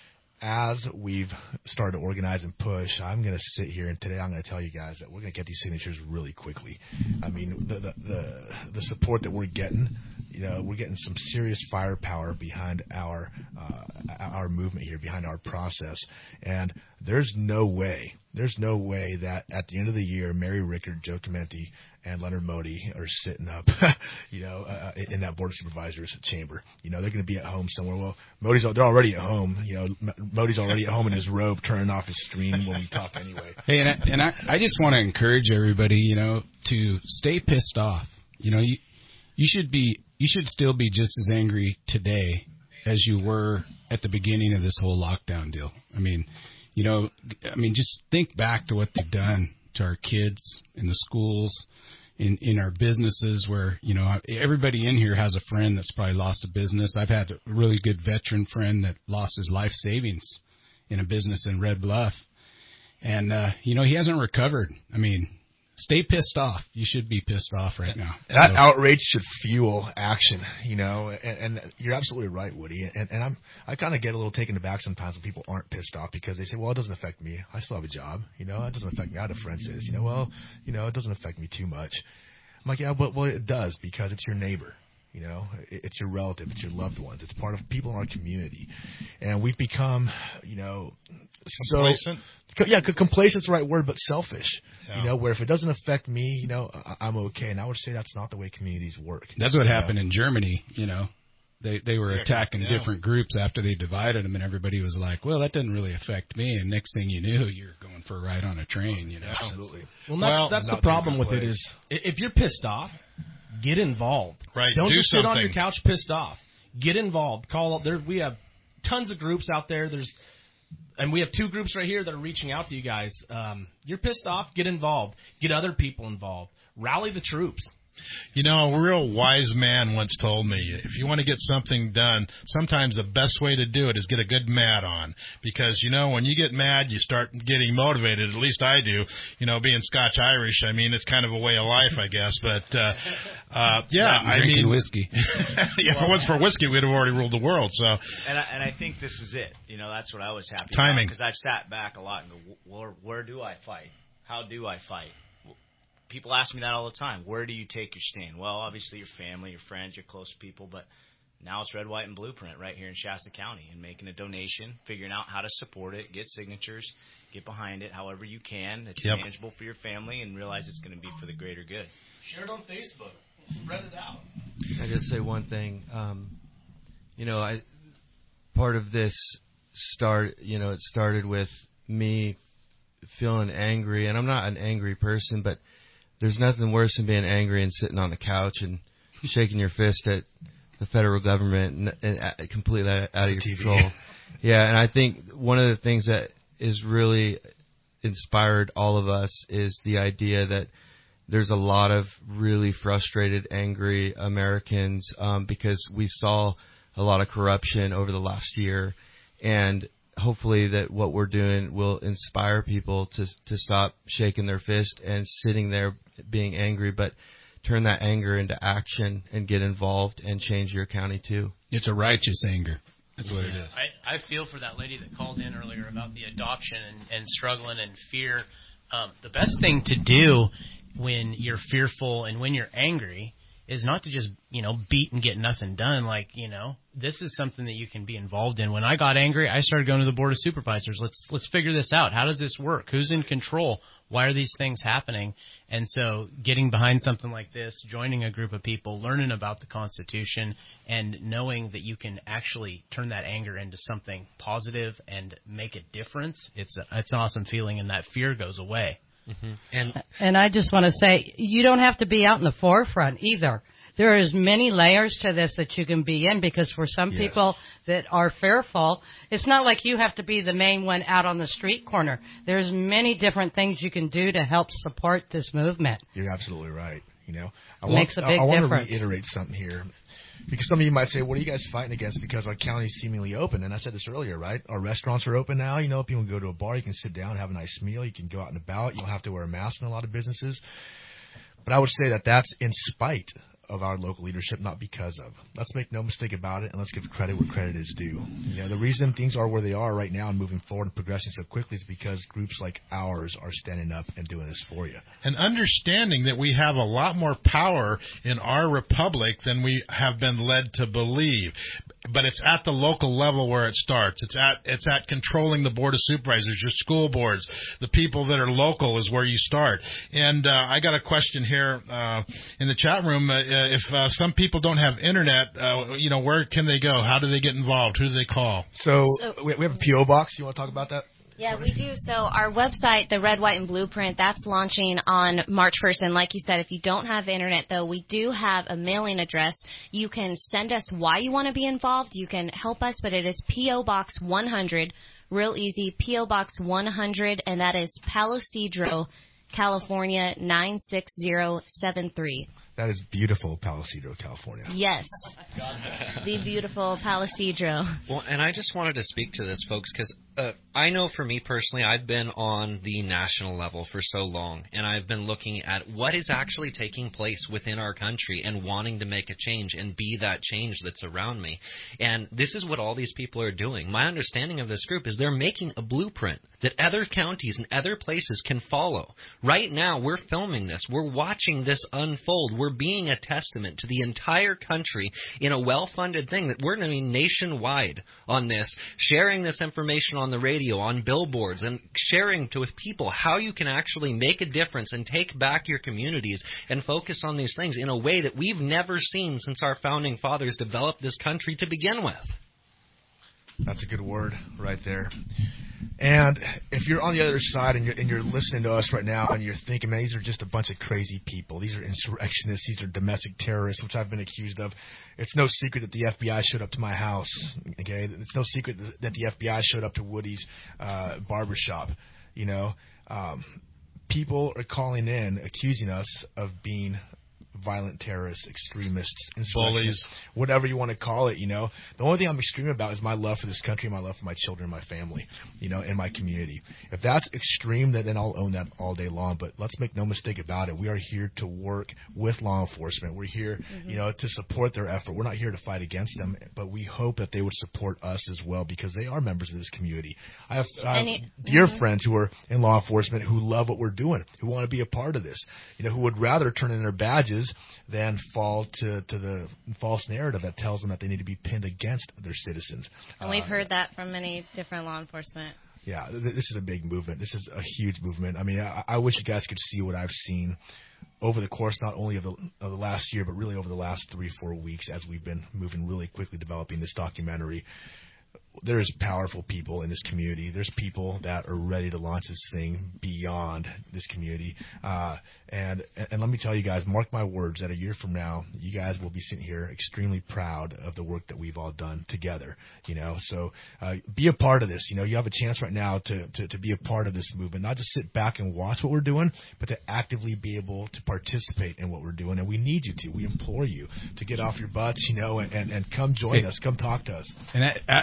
As we've started to organize and push, I'm going to sit here and today I'm going to tell you guys that we're going to get these signatures really quickly. I mean, the the the, the support that we're getting, you know, we're getting some serious firepower behind our uh, our movement here, behind our process, and there's no way, there's no way that at the end of the year, Mary Rickard, Joe Clemente, and Leonard Modi are sitting up, you know, uh, in that board of supervisors chamber. You know, they're going to be at home somewhere. Well, Modi's they're already at home. You know, Modi's already at home in his robe, turning off his screen when we talk anyway. Hey, and I, and I, I just want to encourage everybody, you know, to stay pissed off. You know, you you should be you should still be just as angry today as you were at the beginning of this whole lockdown deal. I mean, you know, I mean, just think back to what they've done to our kids in the schools, in, in our businesses where, you know, everybody in here has a friend that's probably lost a business. I've had a really good veteran friend that lost his life savings in a business in Red Bluff. And, uh, you know, he hasn't recovered. I mean, stay pissed off. You should be pissed off right now. That so. outrage should fuel action, you know, and, and you're absolutely right, Woody. And, and I'm, I kind of get a little taken aback sometimes when people aren't pissed off because they say, well, it doesn't affect me. I still have a job. You know, it doesn't affect me. I had a friend says, you know, well, you know, it doesn't affect me too much. I'm like, yeah, but well, it does because it's your neighbor. You know, it's your relative, it's your loved ones, it's part of people in our community, and we've become, you know, complacent. So, yeah, complacent's the right word, but selfish. Yeah. You know, where if it doesn't affect me, you know, I'm okay. And I would say that's not the way communities work. That's what you happened know? in Germany. You know, they they were yeah, attacking yeah. different groups after they divided them, and everybody was like, "Well, that doesn't really affect me." And next thing you knew, you're going for a ride on a train. You know, absolutely. Well, that's, well, that's the problem with it is if you're pissed off. Get involved. Right. Don't Do just something. sit on your couch pissed off. Get involved. Call up. There, we have tons of groups out there. There's, and we have two groups right here that are reaching out to you guys. Um, you're pissed off. Get involved. Get other people involved. Rally the troops. You know, a real wise man once told me, if you want to get something done, sometimes the best way to do it is get a good mad on. Because, you know, when you get mad, you start getting motivated. At least I do. You know, being Scotch-Irish, I mean, it's kind of a way of life, I guess. But, uh, uh, yeah, I mean. whiskey. yeah, if it wasn't for whiskey, we'd have already ruled the world. So. And I, and I think this is it. You know, that's what I was happy Timing. about. Because I've sat back a lot and go, where, where do I fight? How do I fight? People ask me that all the time. Where do you take your stand? Well, obviously your family, your friends, your close people, but now it's Red, White, and Blueprint right here in Shasta County and making a donation, figuring out how to support it, get signatures, get behind it however you can. It's yep. manageable for your family and realize it's going to be for the greater good. Share it on Facebook. Spread it out. I just say one thing. Um, you know, I part of this start. You know, it started with me feeling angry, and I'm not an angry person, but there's nothing worse than being angry and sitting on the couch and shaking your fist at the federal government and, and, and completely out of your control. Yeah, and I think one of the things that is really inspired all of us is the idea that there's a lot of really frustrated, angry Americans um, because we saw a lot of corruption over the last year. And hopefully that what we're doing will inspire people to to stop shaking their fist and sitting there being angry, but turn that anger into action and get involved and change your county too. It's a righteous anger. That's what it is. I, I feel for that lady that called in earlier about the adoption and, and struggling and fear. Um, the best thing to do when you're fearful and when you're angry is not to just, you know, beat and get nothing done. Like, you know, this is something that you can be involved in. When I got angry, I started going to the Board of Supervisors. Let's let's figure this out. How does this work? Who's in control? Why are these things happening? And so getting behind something like this, joining a group of people, learning about the Constitution, and knowing that you can actually turn that anger into something positive and make a difference, it's a, it's an awesome feeling, and that fear goes away. Mm-hmm. And And I just want to say, you don't have to be out in the forefront either. There is many layers to this that you can be in, because for some Yes. people that are fearful, it's not like you have to be the main one out on the street corner. There's many different things you can do to help support this movement. You're absolutely right. You know, I Makes want, a big I, I want difference. to reiterate something here, because some of you might say, "What are you guys fighting against?" Because our county is seemingly open, and I said this earlier, right? Our restaurants are open now. You know, people can go to a bar, you can sit down, have a nice meal, you can go out and about. You don't have to wear a mask in a lot of businesses. But I would say that that's in spite of our local leadership, not because of. Let's make no mistake about it, and let's give credit where credit is due. You know, the reason things are where they are right now and moving forward and progressing so quickly is because groups like ours are standing up and doing this for you. And understanding that we have a lot more power in our republic than we have been led to believe. But it's at the local level where it starts. It's at it's at controlling the Board of Supervisors, your school boards, the people that are local is where you start. And uh, I got a question here uh, in the chat room. Uh, if uh, some people don't have internet, uh, you know, where can they go? How do they get involved? Who do they call? So, So- we we have a P O box. You want to talk about that? Yeah, we do. So our website, the Red, White, and Blueprint, that's launching on March first. And like you said, if you don't have internet, though, we do have a mailing address. You can send us why you want to be involved. You can help us, but it is P O Box one hundred. Real easy, P O Box one hundred, and that is Palo Cedro, California, nine six zero seven three. That is beautiful, Palo Cedro, California. Yes, the beautiful Palo Cedro. Well, and I just wanted to speak to this, folks, because uh, I know for me personally, I've been on the national level for so long, and I've been looking at what is actually taking place within our country and wanting to make a change and be that change that's around me. And this is what all these people are doing. My understanding of this group is they're making a blueprint that other counties and other places can follow. Right now, we're filming this. We're watching this unfold. We're being a testament to the entire country in a well-funded thing that we're going to be nationwide on this, sharing this information on the radio, on billboards, and sharing to with people how you can actually make a difference and take back your communities and focus on these things in a way that we've never seen since our founding fathers developed this country to begin with. That's a good word right there. And if you're on the other side and you're, and you're listening to us right now and you're thinking, man, these are just a bunch of crazy people. These are insurrectionists. These are domestic terrorists, which I've been accused of. It's no secret that the F B I showed up to my house. Okay, it's no secret that the F B I showed up to Woody's uh, barbershop. You know, um, people are calling in accusing us of being violent terrorists, extremists, bullies, whatever you want to call it, you know. The only thing I'm extreme about is my love for this country, my love for my children, my family, you know, and my community. If that's extreme, then, then I'll own that all day long. But let's make no mistake about it. We are here to work with law enforcement. We're here, mm-hmm. you know, to support their effort. We're not here to fight against them, but we hope that they would support us as well because they are members of this community. I have, I have it, dear mm-hmm. friends who are in law enforcement who love what we're doing, who want to be a part of this, you know, who would rather turn in their badges than fall to, to the false narrative that tells them that they need to be pinned against their citizens. And we've uh, heard that from many different law enforcement. Yeah, th- this is a big movement. This is a huge movement. I mean, I, I wish you guys could see what I've seen over the course not only of the, of the last year, but really over the last three, four weeks as we've been moving really quickly developing this documentary. There's powerful people in this community. There's people that are ready to launch this thing beyond this community. Uh, and and let me tell you guys, mark my words, that a year from now, you guys will be sitting here extremely proud of the work that we've all done together. You know, so uh, be a part of this. You know, you have a chance right now to, to, to be a part of this movement, not just sit back and watch what we're doing, but to actively be able to participate in what we're doing. And we need you to. We implore you to get off your butts, you know, and, and, and come join hey, us. Come talk to us. And as a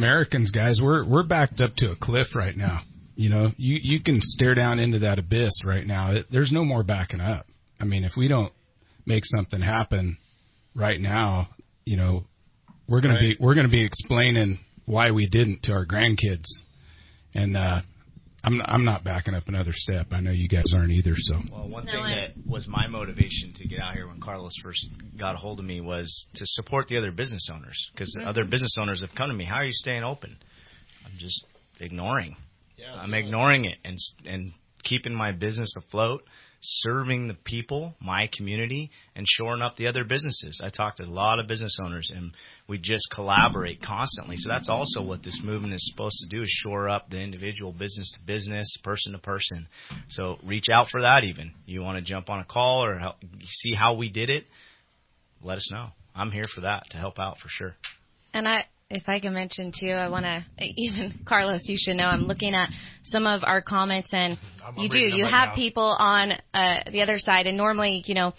Americans, guys, we're we're backed up to a cliff right now. You know, you you can stare down into that abyss right now. It, there's no more backing up. I mean, if we don't make something happen right now, you know, we're gonna right. be we're gonna be explaining why we didn't to our grandkids. And uh, I'm I'm not backing up another step. I know you guys aren't either. So. Well, one no, thing I... that was my motivation to get out here when Carlos first got a hold of me was to support the other business owners, because mm-hmm. other business owners have come to me. How are you staying open? I'm just ignoring. Yeah, I'm yeah. ignoring it and and keeping my business afloat, serving the people, my community, and shoring up the other businesses. I talk to a lot of business owners, and we just collaborate constantly. So that's also what this movement is supposed to do, is shore up the individual, business to business, person to person. So reach out for that even. You want to jump on a call or help, see how we did it, let us know. I'm here for that, to help out for sure. And I... If I can mention, too, I want to, even Carlos, you should know, I'm looking at some of our comments, and I'm, you I'm do. You right have now. people on uh, the other side, and normally, you know,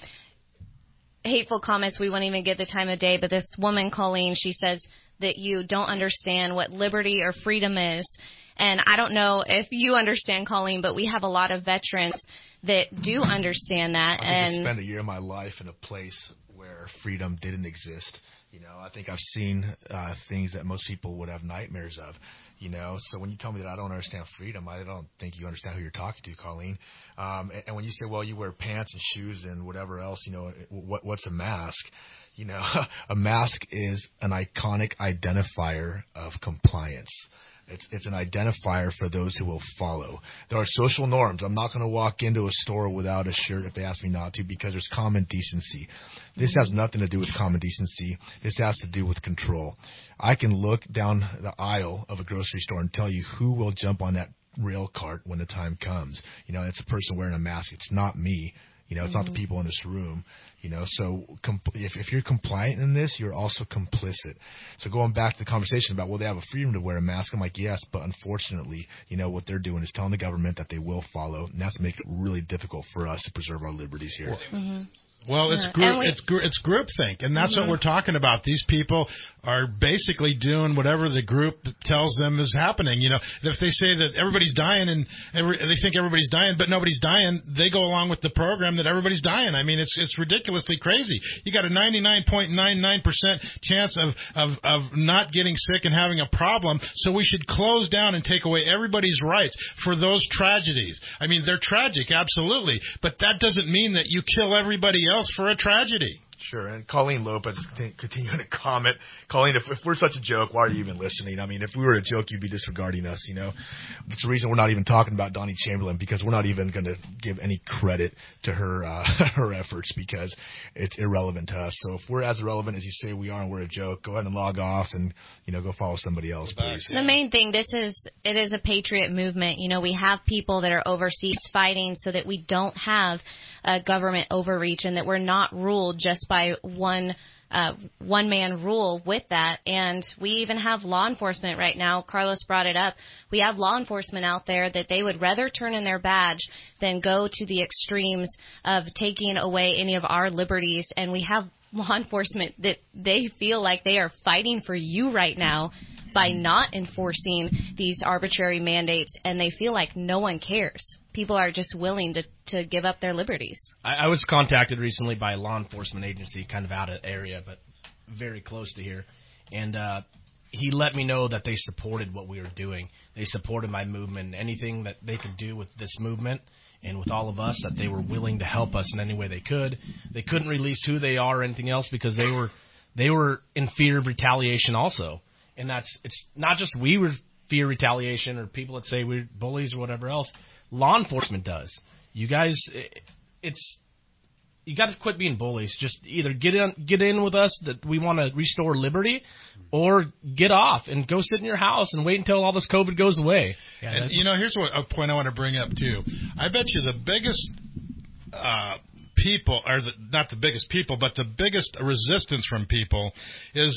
hateful comments, we wouldn't even give the time of day, but this woman, Colleen, she says that you don't understand what liberty or freedom is. And I don't know if you understand, Colleen, but we have a lot of veterans that do understand that. I and spent a year of my life in a place where freedom didn't exist. You know, I think I've seen uh, things that most people would have nightmares of, you know. So when you tell me that I don't understand freedom, I don't think you understand who you're talking to, Colleen. Um, and, and when you say, well, you wear pants and shoes and whatever else, you know, what, what's a mask? You know, a mask is an iconic identifier of compliance. It's it's an identifier for those who will follow. There are social norms. I'm not going to walk into a store without a shirt if they ask me not to, because there's common decency. This has nothing to do with common decency. This has to do with control. I can look down the aisle of a grocery store and tell you who will jump on that rail cart when the time comes. You know, it's a person wearing a mask. It's not me. You know, it's mm-hmm. not the people in this room, you know, so com- if, if you're compliant in this, you're also complicit. So going back to the conversation about, well, they have a freedom to wear a mask, I'm like, yes, but unfortunately, you know, what they're doing is telling the government that they will follow, and that's making it really difficult for us to preserve our liberties here. Mm-hmm. Well, it's group, we, it's it's groupthink, and that's mm-hmm. what we're talking about. These people are basically doing whatever the group tells them is happening. You know, if they say that everybody's dying and every, they think everybody's dying, but nobody's dying, they go along with the program that everybody's dying. I mean, it's it's ridiculously crazy. You got a ninety-nine point nine nine percent chance of, of of not getting sick and having a problem, so we should close down and take away everybody's rights for those tragedies. I mean, they're tragic, absolutely, but that doesn't mean that you kill everybody else for a tragedy. Sure, and Colleen Lopez is continuing to comment. Colleen, if, if we're such a joke, why are you even listening? I mean, if we were a joke, you'd be disregarding us, you know. It's the reason we're not even talking about Donnie Chamberlain, because we're not even going to give any credit to her uh, her efforts, because it's irrelevant to us. So if we're as irrelevant as you say we are and we're a joke, go ahead and log off and, you know, go follow somebody else, please. The main thing, this is, it is a patriot movement. You know, we have people that are overseas fighting so that we don't have a government overreach and that we're not ruled just by one uh, one-man rule with that. And we even have law enforcement right now. Carlos brought it up. We have law enforcement out there that they would rather turn in their badge than go to the extremes of taking away any of our liberties. And we have law enforcement that they feel like they are fighting for you right now by not enforcing these arbitrary mandates, and they feel like no one cares. People are just willing to, to give up their liberties. I, I was contacted recently by a law enforcement agency, kind of out of area, but very close to here. And uh, he let me know that they supported what we were doing. They supported my movement, anything that they could do with this movement and with all of us, that they were willing to help us in any way they could. They couldn't release who they are or anything else because they were they were in fear of retaliation also. And that's it's not just we were fear retaliation or people that say we're bullies or whatever else. Law enforcement does. You guys, it's you got to quit being bullies. Just either get in, get in with us that we want to restore liberty, or get off and go sit in your house and wait until all this COVID goes away. Yeah, and you know, here's what a point I want to bring up too. I bet you the biggest uh, people, or the, not the biggest people, but the biggest resistance from people is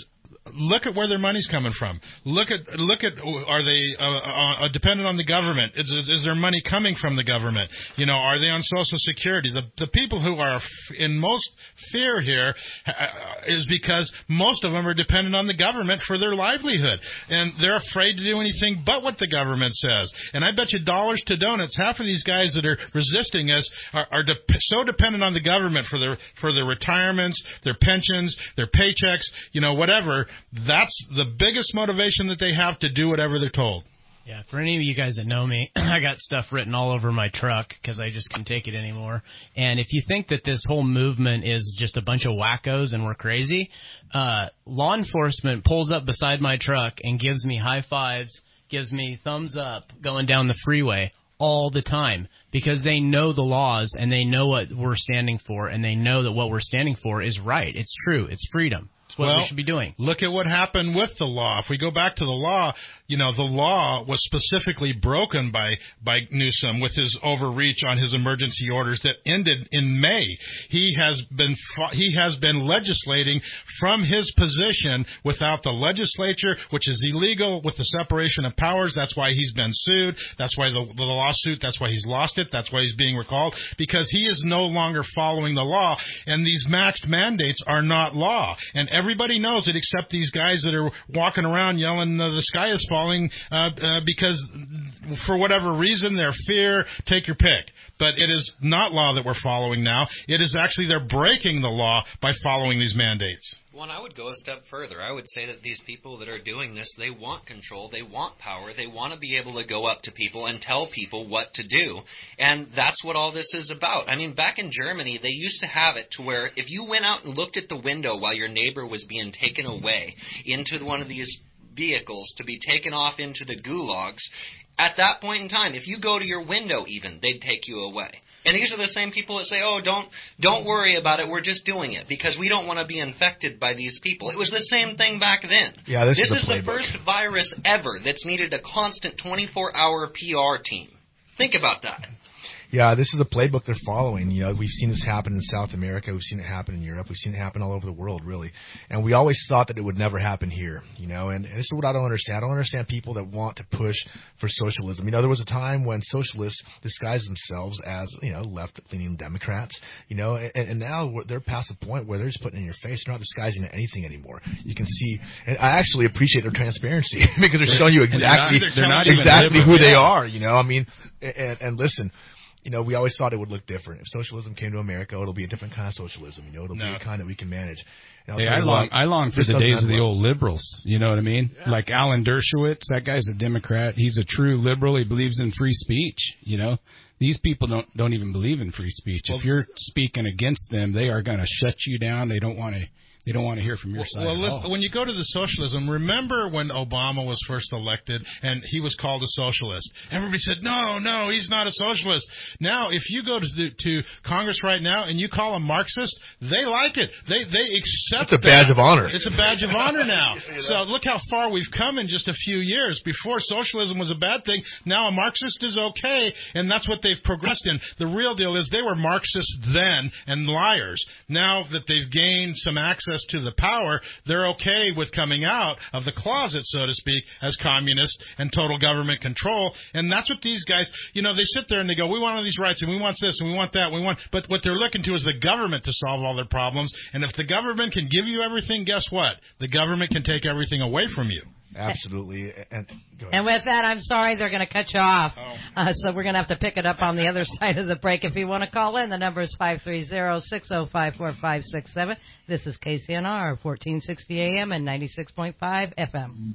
look at where their money's coming from. Look at look at are they uh, uh, dependent on the government? Is, is their money coming from the government? You know, are they on Social Security? The the people who are in most fear here uh, is because most of them are dependent on the government for their livelihood, and they're afraid to do anything but what the government says. And I bet you dollars to donuts, half of these guys that are resisting us are, are de- so dependent on the government for their for their retirements, their pensions, their paychecks, you know, whatever. That's the biggest motivation that they have to do whatever they're told. Yeah, for any of you guys that know me, I got stuff written all over my truck because I just can't take it anymore. And if you think that this whole movement is just a bunch of wackos and we're crazy, uh, law enforcement pulls up beside my truck and gives me high fives, gives me thumbs up going down the freeway all the time because they know the laws and they know what we're standing for and they know that what we're standing for is right. It's true. It's freedom. It's what well, we should be doing. Look at what happened with the law. If we go back to the law, you know, the law was specifically broken by, by Newsom with his overreach on his emergency orders that ended in May. He has been he has been legislating from his position without the legislature, which is illegal with the separation of powers. That's why he's been sued. That's why the, the lawsuit, that's why he's lost it. That's why he's being recalled, because he is no longer following the law, and these maxed mandates are not law. And everybody knows it except these guys that are walking around yelling, uh, the sky is falling, uh, uh, because for whatever reason, their fear, take your pick. But it is not law that we're following now. It is actually they're breaking the law by following these mandates. Well, and I would go a step further. I would say that these people that are doing this, they want control, they want power, they want to be able to go up to people and tell people what to do. And that's what all this is about. I mean, back in Germany, they used to have it to where if you went out and looked at the window while your neighbor was being taken away into one of these vehicles to be taken off into the gulags, at that point in time, if you go to your window even, they'd take you away. And these are the same people that say, oh, don't don't worry about it, we're just doing it, because we don't want to be infected by these people. It was the same thing back then. Yeah, this, this is, is the first virus ever that's needed a constant twenty-four hour P R team. Think about that. Yeah, this is the playbook they're following. You know, we've seen this happen in South America. We've seen it happen in Europe. We've seen it happen all over the world, really. And we always thought that it would never happen here, you know. And, and this is what I don't understand. I don't understand people that want to push for socialism. You know, there was a time when socialists disguised themselves as, you know, left-leaning Democrats, you know. And, and now they're past the point where they're just putting it in your face. They're not disguising anything anymore. You can see, and I actually appreciate their transparency because they're showing you exactly, they're not, they're not exactly who they yeah. are, you know. I mean, and, and listen. You know, we always thought it would look different. If socialism came to America, it'll be a different kind of socialism. You know, it'll no. be a kind that we can manage. Hey, I long, I long for the days of the old liberals. You know what I mean? Yeah. Like Alan Dershowitz, that guy's a Democrat. He's a true liberal. He believes in free speech. You know, these people don't don't even believe in free speech. Well, if you're speaking against them, they are going to shut you down. They don't want to. They don't want to hear from your side. Well, at all. When you go to the socialism, remember when Obama was first elected and he was called a socialist? Everybody said, no, no, he's not a socialist. Now, if you go to the, to Congress right now and you call him Marxist, they like it. They they accept it. It's a badge that. of honor. It's a badge of honor now. So look how far we've come in just a few years. Before, socialism was a bad thing. Now a Marxist is okay, and that's what they've progressed in. The real deal is they were Marxists then and liars. Now that they've gained some access to the power, they're okay with coming out of the closet, so to speak, as communists and total government control. And that's what these guys, you know, they sit there and they go, we want all these rights and we want this and we want that. We want, but what they're looking to is the government to solve all their problems. And if the government can give you everything, guess what? The government can take everything away from you. Absolutely. And, and with that, I'm sorry, they're going to cut you off. Oh. Uh, so we're going to have to pick it up on the other side of the break. If you want to call in, the number is five three zero, six zero five, four five six seven. This is K C N R, fourteen sixty A M and ninety-six point five F M.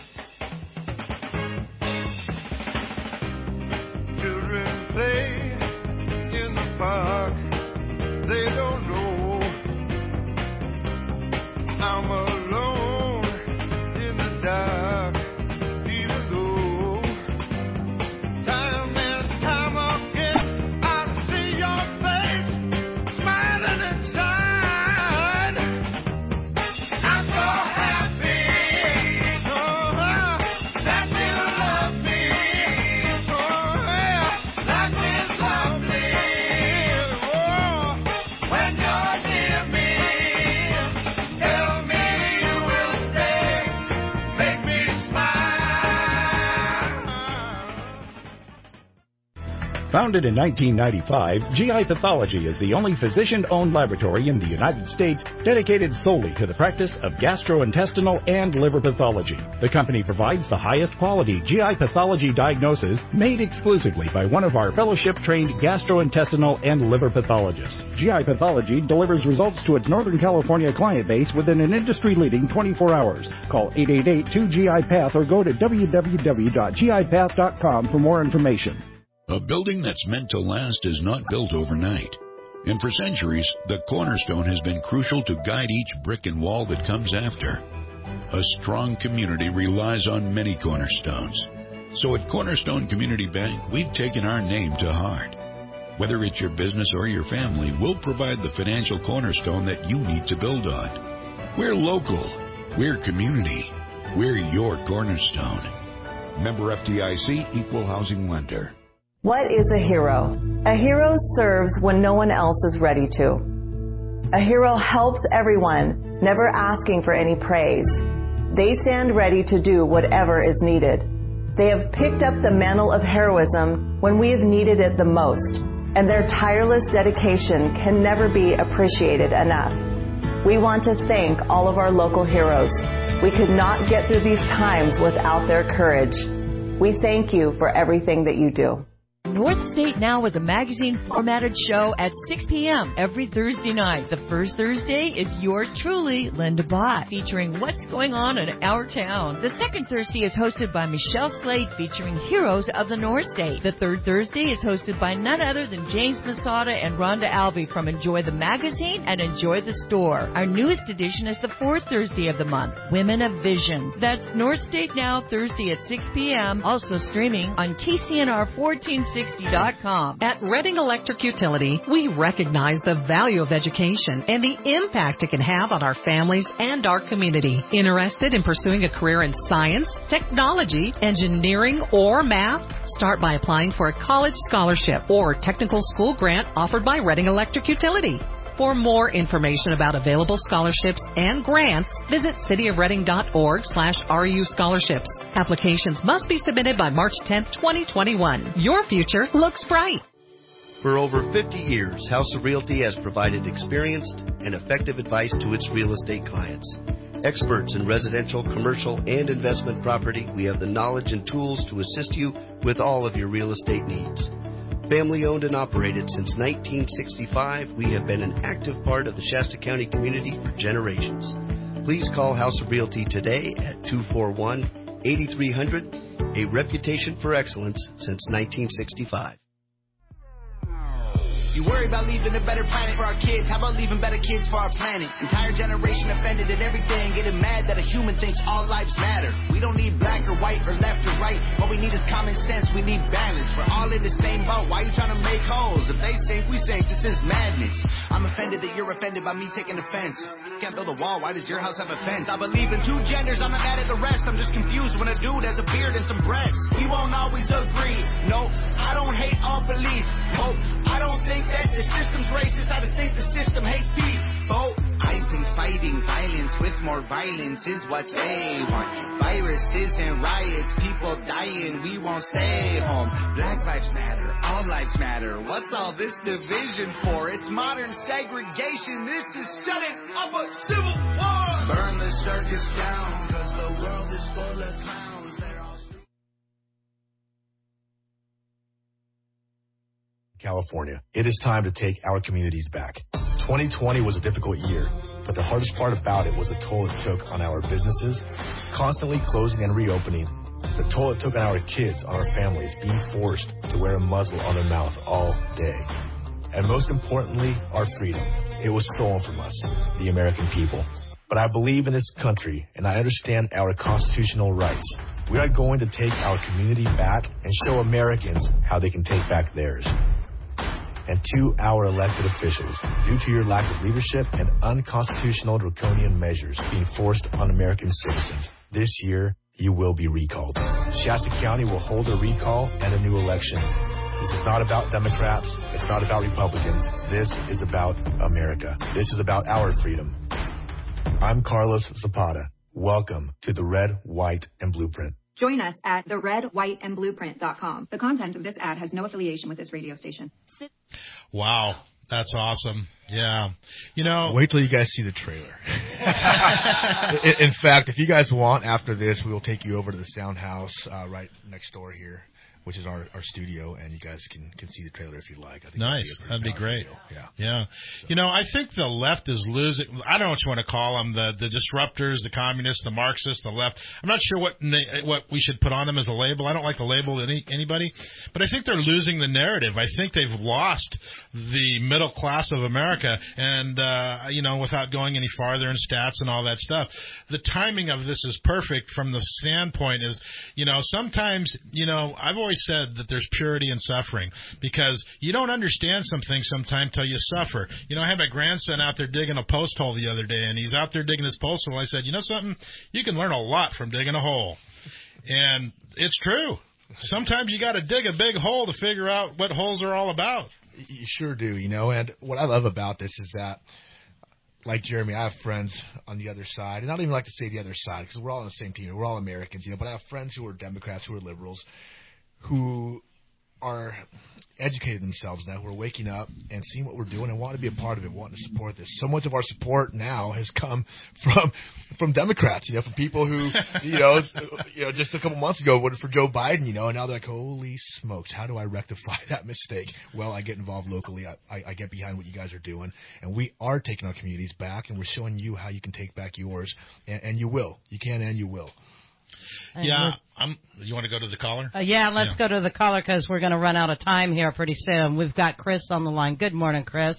Children play in the park. They don't know I'm alone. Dark, even though time and time again I see your face smiling inside. I'm so happy. Oh. Founded in nineteen ninety-five, G I Pathology is the only physician-owned laboratory in the United States dedicated solely to the practice of gastrointestinal and liver pathology. The company provides the highest quality G I pathology diagnosis made exclusively by one of our fellowship-trained gastrointestinal and liver pathologists. G I Pathology delivers results to its Northern California client base within an industry-leading twenty-four hours. Call eight eight eight, two G I Path or go to w w w dot g i path dot com for more information. A building that's meant to last is not built overnight. And for centuries, the cornerstone has been crucial to guide each brick and wall that comes after. A strong community relies on many cornerstones. So at Cornerstone Community Bank, we've taken our name to heart. Whether it's your business or your family, we'll provide the financial cornerstone that you need to build on. We're local. We're community. We're your cornerstone. Member F D I C, Equal Housing Lender. What is a hero? A hero serves when no one else is ready to. A hero helps everyone, never asking for any praise. They stand ready to do whatever is needed. They have picked up the mantle of heroism when we have needed it the most, and their tireless dedication can never be appreciated enough. We want to thank all of our local heroes. We could not get through these times without their courage. We thank you for everything that you do. North State Now is a magazine formatted show at six p.m. every Thursday night. The first Thursday is yours truly, Linda Bott, featuring what's going on in our town. The second Thursday is hosted by Michelle Slade, featuring heroes of the North State. The third Thursday is hosted by none other than James Masada and Rhonda Albee from Enjoy the Magazine and Enjoy the Store. Our newest edition is the fourth Thursday of the month, Women of Vision. That's North State Now, Thursday at six p.m., also streaming on K C N R fourteen sixty dot com. At Reading Electric Utility, we recognize the value of education and the impact it can have on our families and our community. Interested in pursuing a career in science, technology, engineering, or math? Start by applying for a college scholarship or technical school grant offered by Reading Electric Utility. For more information about available scholarships and grants, visit cityofreading.org slash RU scholarships. Applications must be submitted by March tenth, twenty twenty-one. Your future looks bright. For over fifty years, House of Realty has provided experienced and effective advice to its real estate clients. Experts in residential, commercial, and investment property, we have the knowledge and tools to assist you with all of your real estate needs. Family owned and operated since nineteen sixty-five, we have been an active part of the Shasta County community for generations. Please call House of Realty today at two four one, eight three zero zero, a reputation for excellence since nineteen sixty-five. You worry about leaving a better planet for our kids. How about leaving better kids for our planet? Entire generation offended at everything, getting mad that a human thinks all lives matter. We don't need black or white or left or right. What we need is common sense. We need balance. We're all in the same boat. Why are you trying to make holes? If they sink, we sink. This is madness. I'm offended that you're offended by me taking offense. You can't build a wall. Why does your house have a fence? I believe in two genders. I'm not mad at the rest. I'm just confused when a dude has a beard and some breasts. We won't always agree. No, I don't hate all police. No, I don't think that the system's racist. I just think the system hates people. I think fighting violence with more violence is what they want. Viruses and riots, people dying, we won't stay home. Black lives matter, all lives matter. What's all this division for? It's modern segregation. This is setting up a civil war. Burn the circus down, cause the world is full of clowns. California. It is time to take our communities back. twenty twenty was a difficult year, but the hardest part about it was the toll it took on our businesses, constantly closing and reopening, the toll it took on our kids, on our families, being forced to wear a muzzle on their mouth all day. And most importantly, our freedom. It was stolen from us, the American people. But I believe in this country, and I understand our constitutional rights. We are going to take our community back and show Americans how they can take back theirs. And to our elected officials, due to your lack of leadership and unconstitutional draconian measures being forced on American citizens, this year you will be recalled. Shasta County will hold a recall and a new election. This is not about Democrats. It's not about Republicans. This is about America. This is about our freedom. I'm Carlos Zapata. Welcome to the Red, White, and Blueprint. Join us at the red white and blueprint dot com. The content of this ad has no affiliation with this radio station. Wow. That's awesome. Yeah. You know. Wait till you guys see the trailer. in, in fact, if you guys want, after this, we will take you over to the Sound House uh, right next door here, which is our, our studio, and you guys can, can see the trailer if you'd like. I think nice. That'd be, that'd be great. Video. Yeah. Yeah. So. You know, I think the left is losing. I don't know what you want to call them, the, the disruptors, the communists, the Marxists, the left. I'm not sure what what we should put on them as a label. I don't like to label any, anybody, but I think they're losing the narrative. I think they've lost the middle class of America, and, uh, you know, without going any farther in stats and all that stuff, the timing of this is perfect from the standpoint is, you know, sometimes, you know, I've always said that there's purity in suffering because you don't understand something sometimes till you suffer. You know, I had my grandson out there digging a post hole the other day, and he's out there digging his post hole. I said, you know something? You can learn a lot from digging a hole. And it's true. Sometimes you got to dig a big hole to figure out what holes are all about. You sure do, you know, and what I love about this is that, like Jeremy, I have friends on the other side, and I don't even like to say the other side because we're all on the same team. We're all Americans, you know, but I have friends who are Democrats, who are liberals, who are educating themselves now, who are waking up and seeing what we're doing and want to be a part of it, wanting to support this. So much of our support now has come from from Democrats, you know, from people who, you know, you know, just a couple months ago voted for Joe Biden, you know, and now they're like, holy smokes, how do I rectify that mistake? Well, I get involved locally. I, I, I get behind what you guys are doing, and we are taking our communities back, and we're showing you how you can take back yours, and, and you will. You can and you will. Yeah, I'm, you want to go to the caller? Uh, yeah, let's yeah. go to the caller because we're going to run out of time here pretty soon. We've got Chris on the line. Good morning, Chris.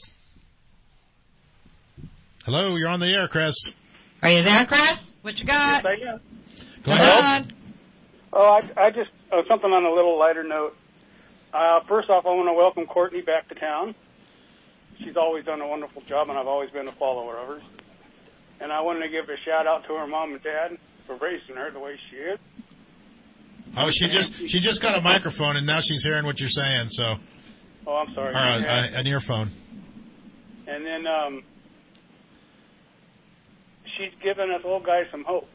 Hello, you're on the air, Chris. Are you there, Chris? What you got? Yes, I am. Go ahead. Oh, I, I just uh, something on a little lighter note. Uh, first off, I want to welcome Courtney back to town. She's always done a wonderful job, and I've always been a follower of hers. And I wanted to give a shout out to her mom and dad for raising her the way she is. Oh, she just she just got a microphone, and now she's hearing what you're saying. So. Oh, I'm sorry. Uh, uh, an earphone. And then um, she's given us old guys some hope.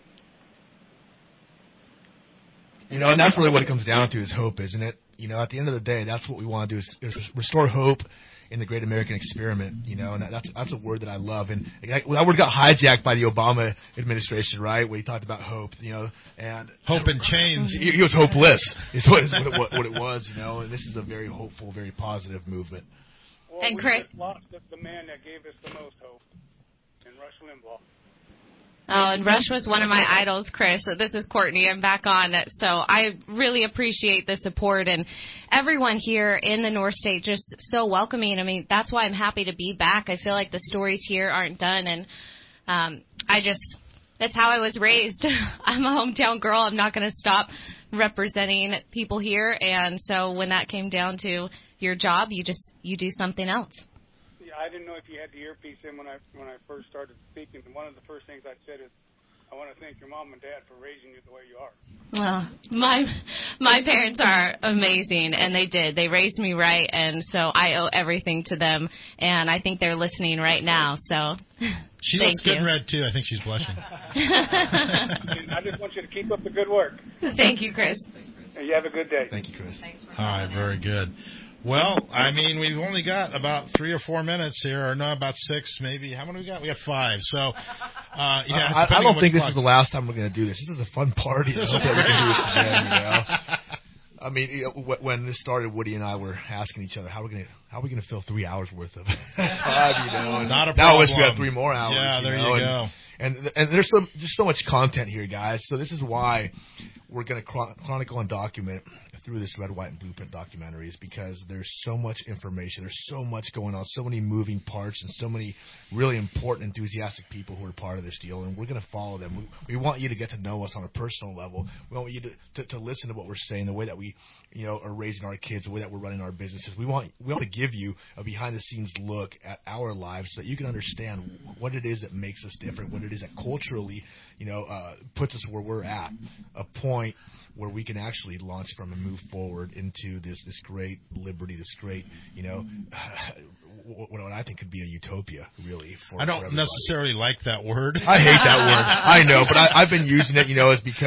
You know, and that's really what it comes down to is hope, isn't it? You know, at the end of the day, that's what we want to do is, is restore hope in the great American experiment, you know, and that's that's a word that I love. And that word got hijacked by the Obama administration, right, where he talked about hope, you know, and hope in chains. He, he was hopeless, is what, is what, it, what it was, you know. And this is a very hopeful, very positive movement. Well, and we Chris, just lost the, the man that gave us the most hope, in Rush Limbaugh. Oh, and Rush was one of my idols, Chris. So this is Courtney. I'm back on. So I really appreciate the support and everyone here in the North State just so welcoming. I mean, that's why I'm happy to be back. I feel like the stories here aren't done, and um, I just that's how I was raised. I'm a hometown girl. I'm not going to stop representing people here, and so when that came down to your job, you just you do something else. I didn't know if you had the earpiece in when I when I first started speaking. And one of the first things I said is, I want to thank your mom and dad for raising you the way you are. Well, my my parents are amazing, and they did. They raised me right, and so I owe everything to them. And I think they're listening right now. So she thank looks good you. in red too. I think she's blushing. I just want you to keep up the good work. Thank you, Chris. And you have a good day. Thank you, Chris. All right, very good. Well, I mean, we've only got about three or four minutes here, or no, about six, maybe. How many we got? We have five. So, uh, yeah. I, I don't think this is the last time we're going to do this. This is a fun party. This I is hope that we great. can do this again, you know? I mean, you know, when this started, Woody and I were asking each other, how are we going to how are we going to fill three hours worth of time, you know? And Not a now problem. we got three more hours. Yeah, there you, know? you go. And, and and there's some just so much content here, guys. So this is why we're going to chron- chronicle and document through this Red, White, and Blueprint documentary, is because there's so much information, there's so much going on, so many moving parts, and so many really important, enthusiastic people who are part of this deal, and we're going to follow them. We, we want you to get to know us on a personal level. We want you to, to, to listen to what we're saying, the way that we, you know, are raising our kids, the way that we're running our businesses. We want we want to give you a behind-the-scenes look at our lives so that you can understand what it is that makes us different, what it is that culturally, you know, uh, puts us where we're at, a point where we can actually launch from and move forward into this this great liberty, this great, you know, what, what I think could be a utopia, really. For, I don't for necessarily like that word. I hate that word. I know, but I, I've been using it, you know, is because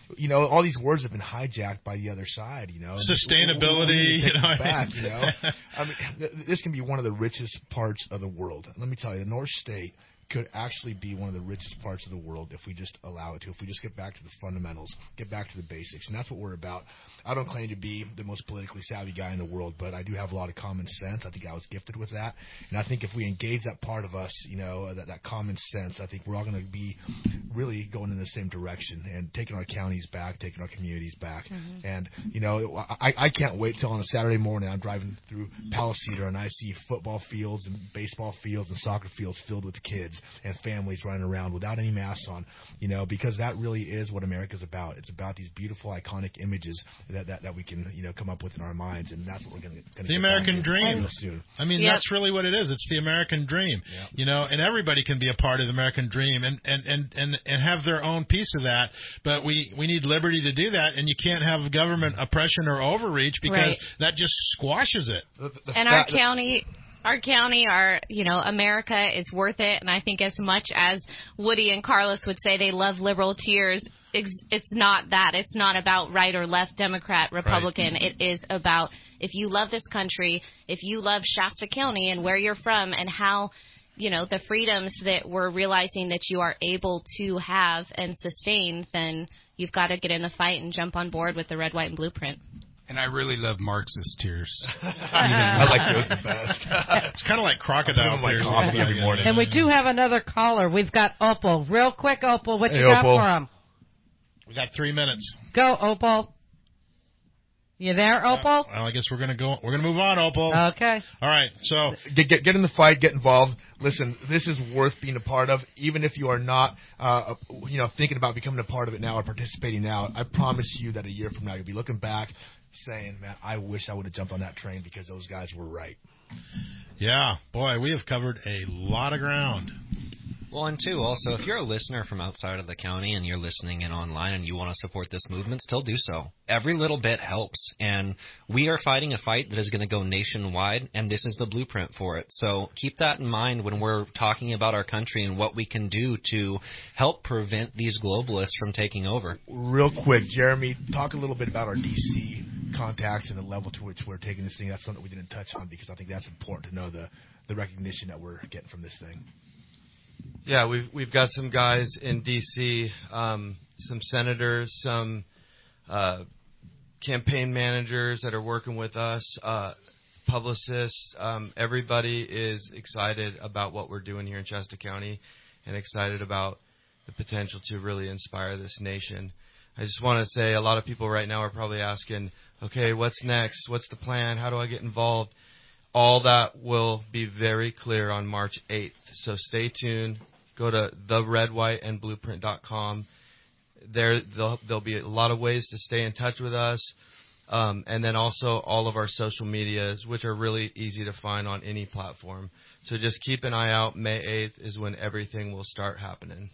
you know, all these words have been hijacked by the other side. You know, sustainability. We, we, we you know, back. You know, I mean, th- this can be one of the richest parts of the world. Let me tell you, the North State could actually be one of the richest parts of the world if we just allow it to, if we just get back to the fundamentals, get back to the basics. And that's what we're about. I don't claim to be the most politically savvy guy in the world, but I do have a lot of common sense. I think I was gifted with that. And I think if we engage that part of us, you know, that, that common sense, I think we're all going to be really going in the same direction and taking our counties back, taking our communities back. Mm-hmm. And, you know, I, I can't wait till on a Saturday morning I'm driving through Palo Cedar and I see football fields and baseball fields and soccer fields filled with kids and families running around without any masks on, you know, because that really is what America's about. It's about these beautiful, iconic images that, that, that we can, you know, come up with in our minds, and that's what we're going to. The American dream. Soon. I mean, yep. that's really what it is. It's the American dream, yep. you know, and everybody can be a part of the American dream and, and, and, and, and have their own piece of that. But we, we need liberty to do that, and you can't have government oppression or overreach because right. that just squashes it. The, the and our county. Our county, our, you know, America is worth it. And I think as much as Woody and Carlos would say they love liberal tears, it's not that. It's not about right or left, Democrat, Republican. Right. It is about if you love this country, if you love Shasta County and where you're from and how, you know, the freedoms that we're realizing that you are able to have and sustain, then you've got to get in the fight and jump on board with the Red, White, and Blueprint. And I really love Marxist tears. I like those the best. It's kind of like crocodile tears every morning. And we do have another caller. We've got Opal. Real quick, Opal, what hey, you got Opal. for him? We got three minutes. Go, Opal. You there, Opal? Well, I guess we're gonna go. We're gonna move on, Opal. Okay. All right. So get get, get in the fight. Get involved. Listen, this is worth being a part of, even if you are not, uh, you know, thinking about becoming a part of it now or participating now. I promise you that a year from now you'll be looking back, saying, "Man, I wish I would have jumped on that train because those guys were right." Yeah, boy, we have covered a lot of ground. Well, and two, also, if you're a listener from outside of the county and you're listening in online and you want to support this movement, still do so. Every little bit helps, and we are fighting a fight that is going to go nationwide, and this is the blueprint for it. So keep that in mind when we're talking about our country and what we can do to help prevent these globalists from taking over. Real quick, Jeremy, talk a little bit about our D C contacts and the level to which we're taking this thing. That's something we didn't touch on because I think that's important to know the, the recognition that we're getting from this thing. Yeah, we've we've got some guys in D C, um, some senators, some uh, campaign managers that are working with us, uh, publicists. Um, everybody is excited about what we're doing here in Shasta County and excited about the potential to really inspire this nation. I just want to say a lot of people right now are probably asking, okay, what's next? What's the plan? How do I get involved? All that will be very clear on March eighth. So stay tuned. Go to the red white and blueprint dot com. There, there'll, there'll be a lot of ways to stay in touch with us. Um, and then also all of our social medias, which are really easy to find on any platform. So just keep an eye out. May eighth is when everything will start happening.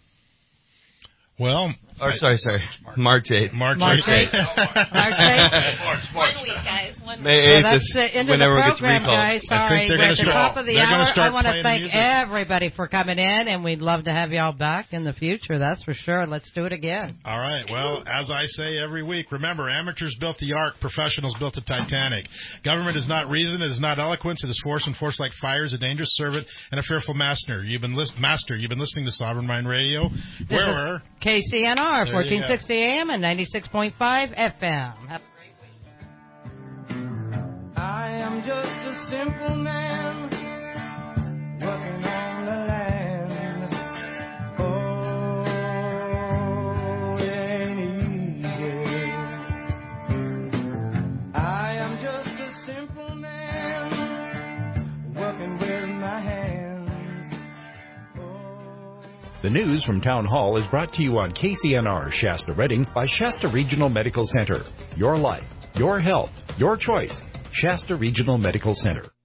Well, or sorry, sorry, March eighth. March March eighth. eighth. March, March. One week, guys. One May eighth well, that's is the end when of the everyone program, gets recalled. guys. Sorry, we're at the top of the hour. I want to thank everybody for coming in, and we'd love to have y'all back in the future. That's for sure. Let's do it again. All right. Well, as I say every week, remember, amateurs built the Ark, professionals built the Titanic. Government is not reason, it is not eloquence, it is force, and force like fire is a dangerous servant and a fearful master. You've been li- master. You've been listening to Sovereign Mind Radio. This Where? K C N R, fourteen sixty A M and ninety-six point five F M. Have a great week. I am just a simple man working on the land. Oh, it ain't easy. I am just a simple man working with my hands. The news from Town Hall is brought to you on K C N R Shasta Redding by Shasta Regional Medical Center. Your life, your health, your choice. Shasta Regional Medical Center.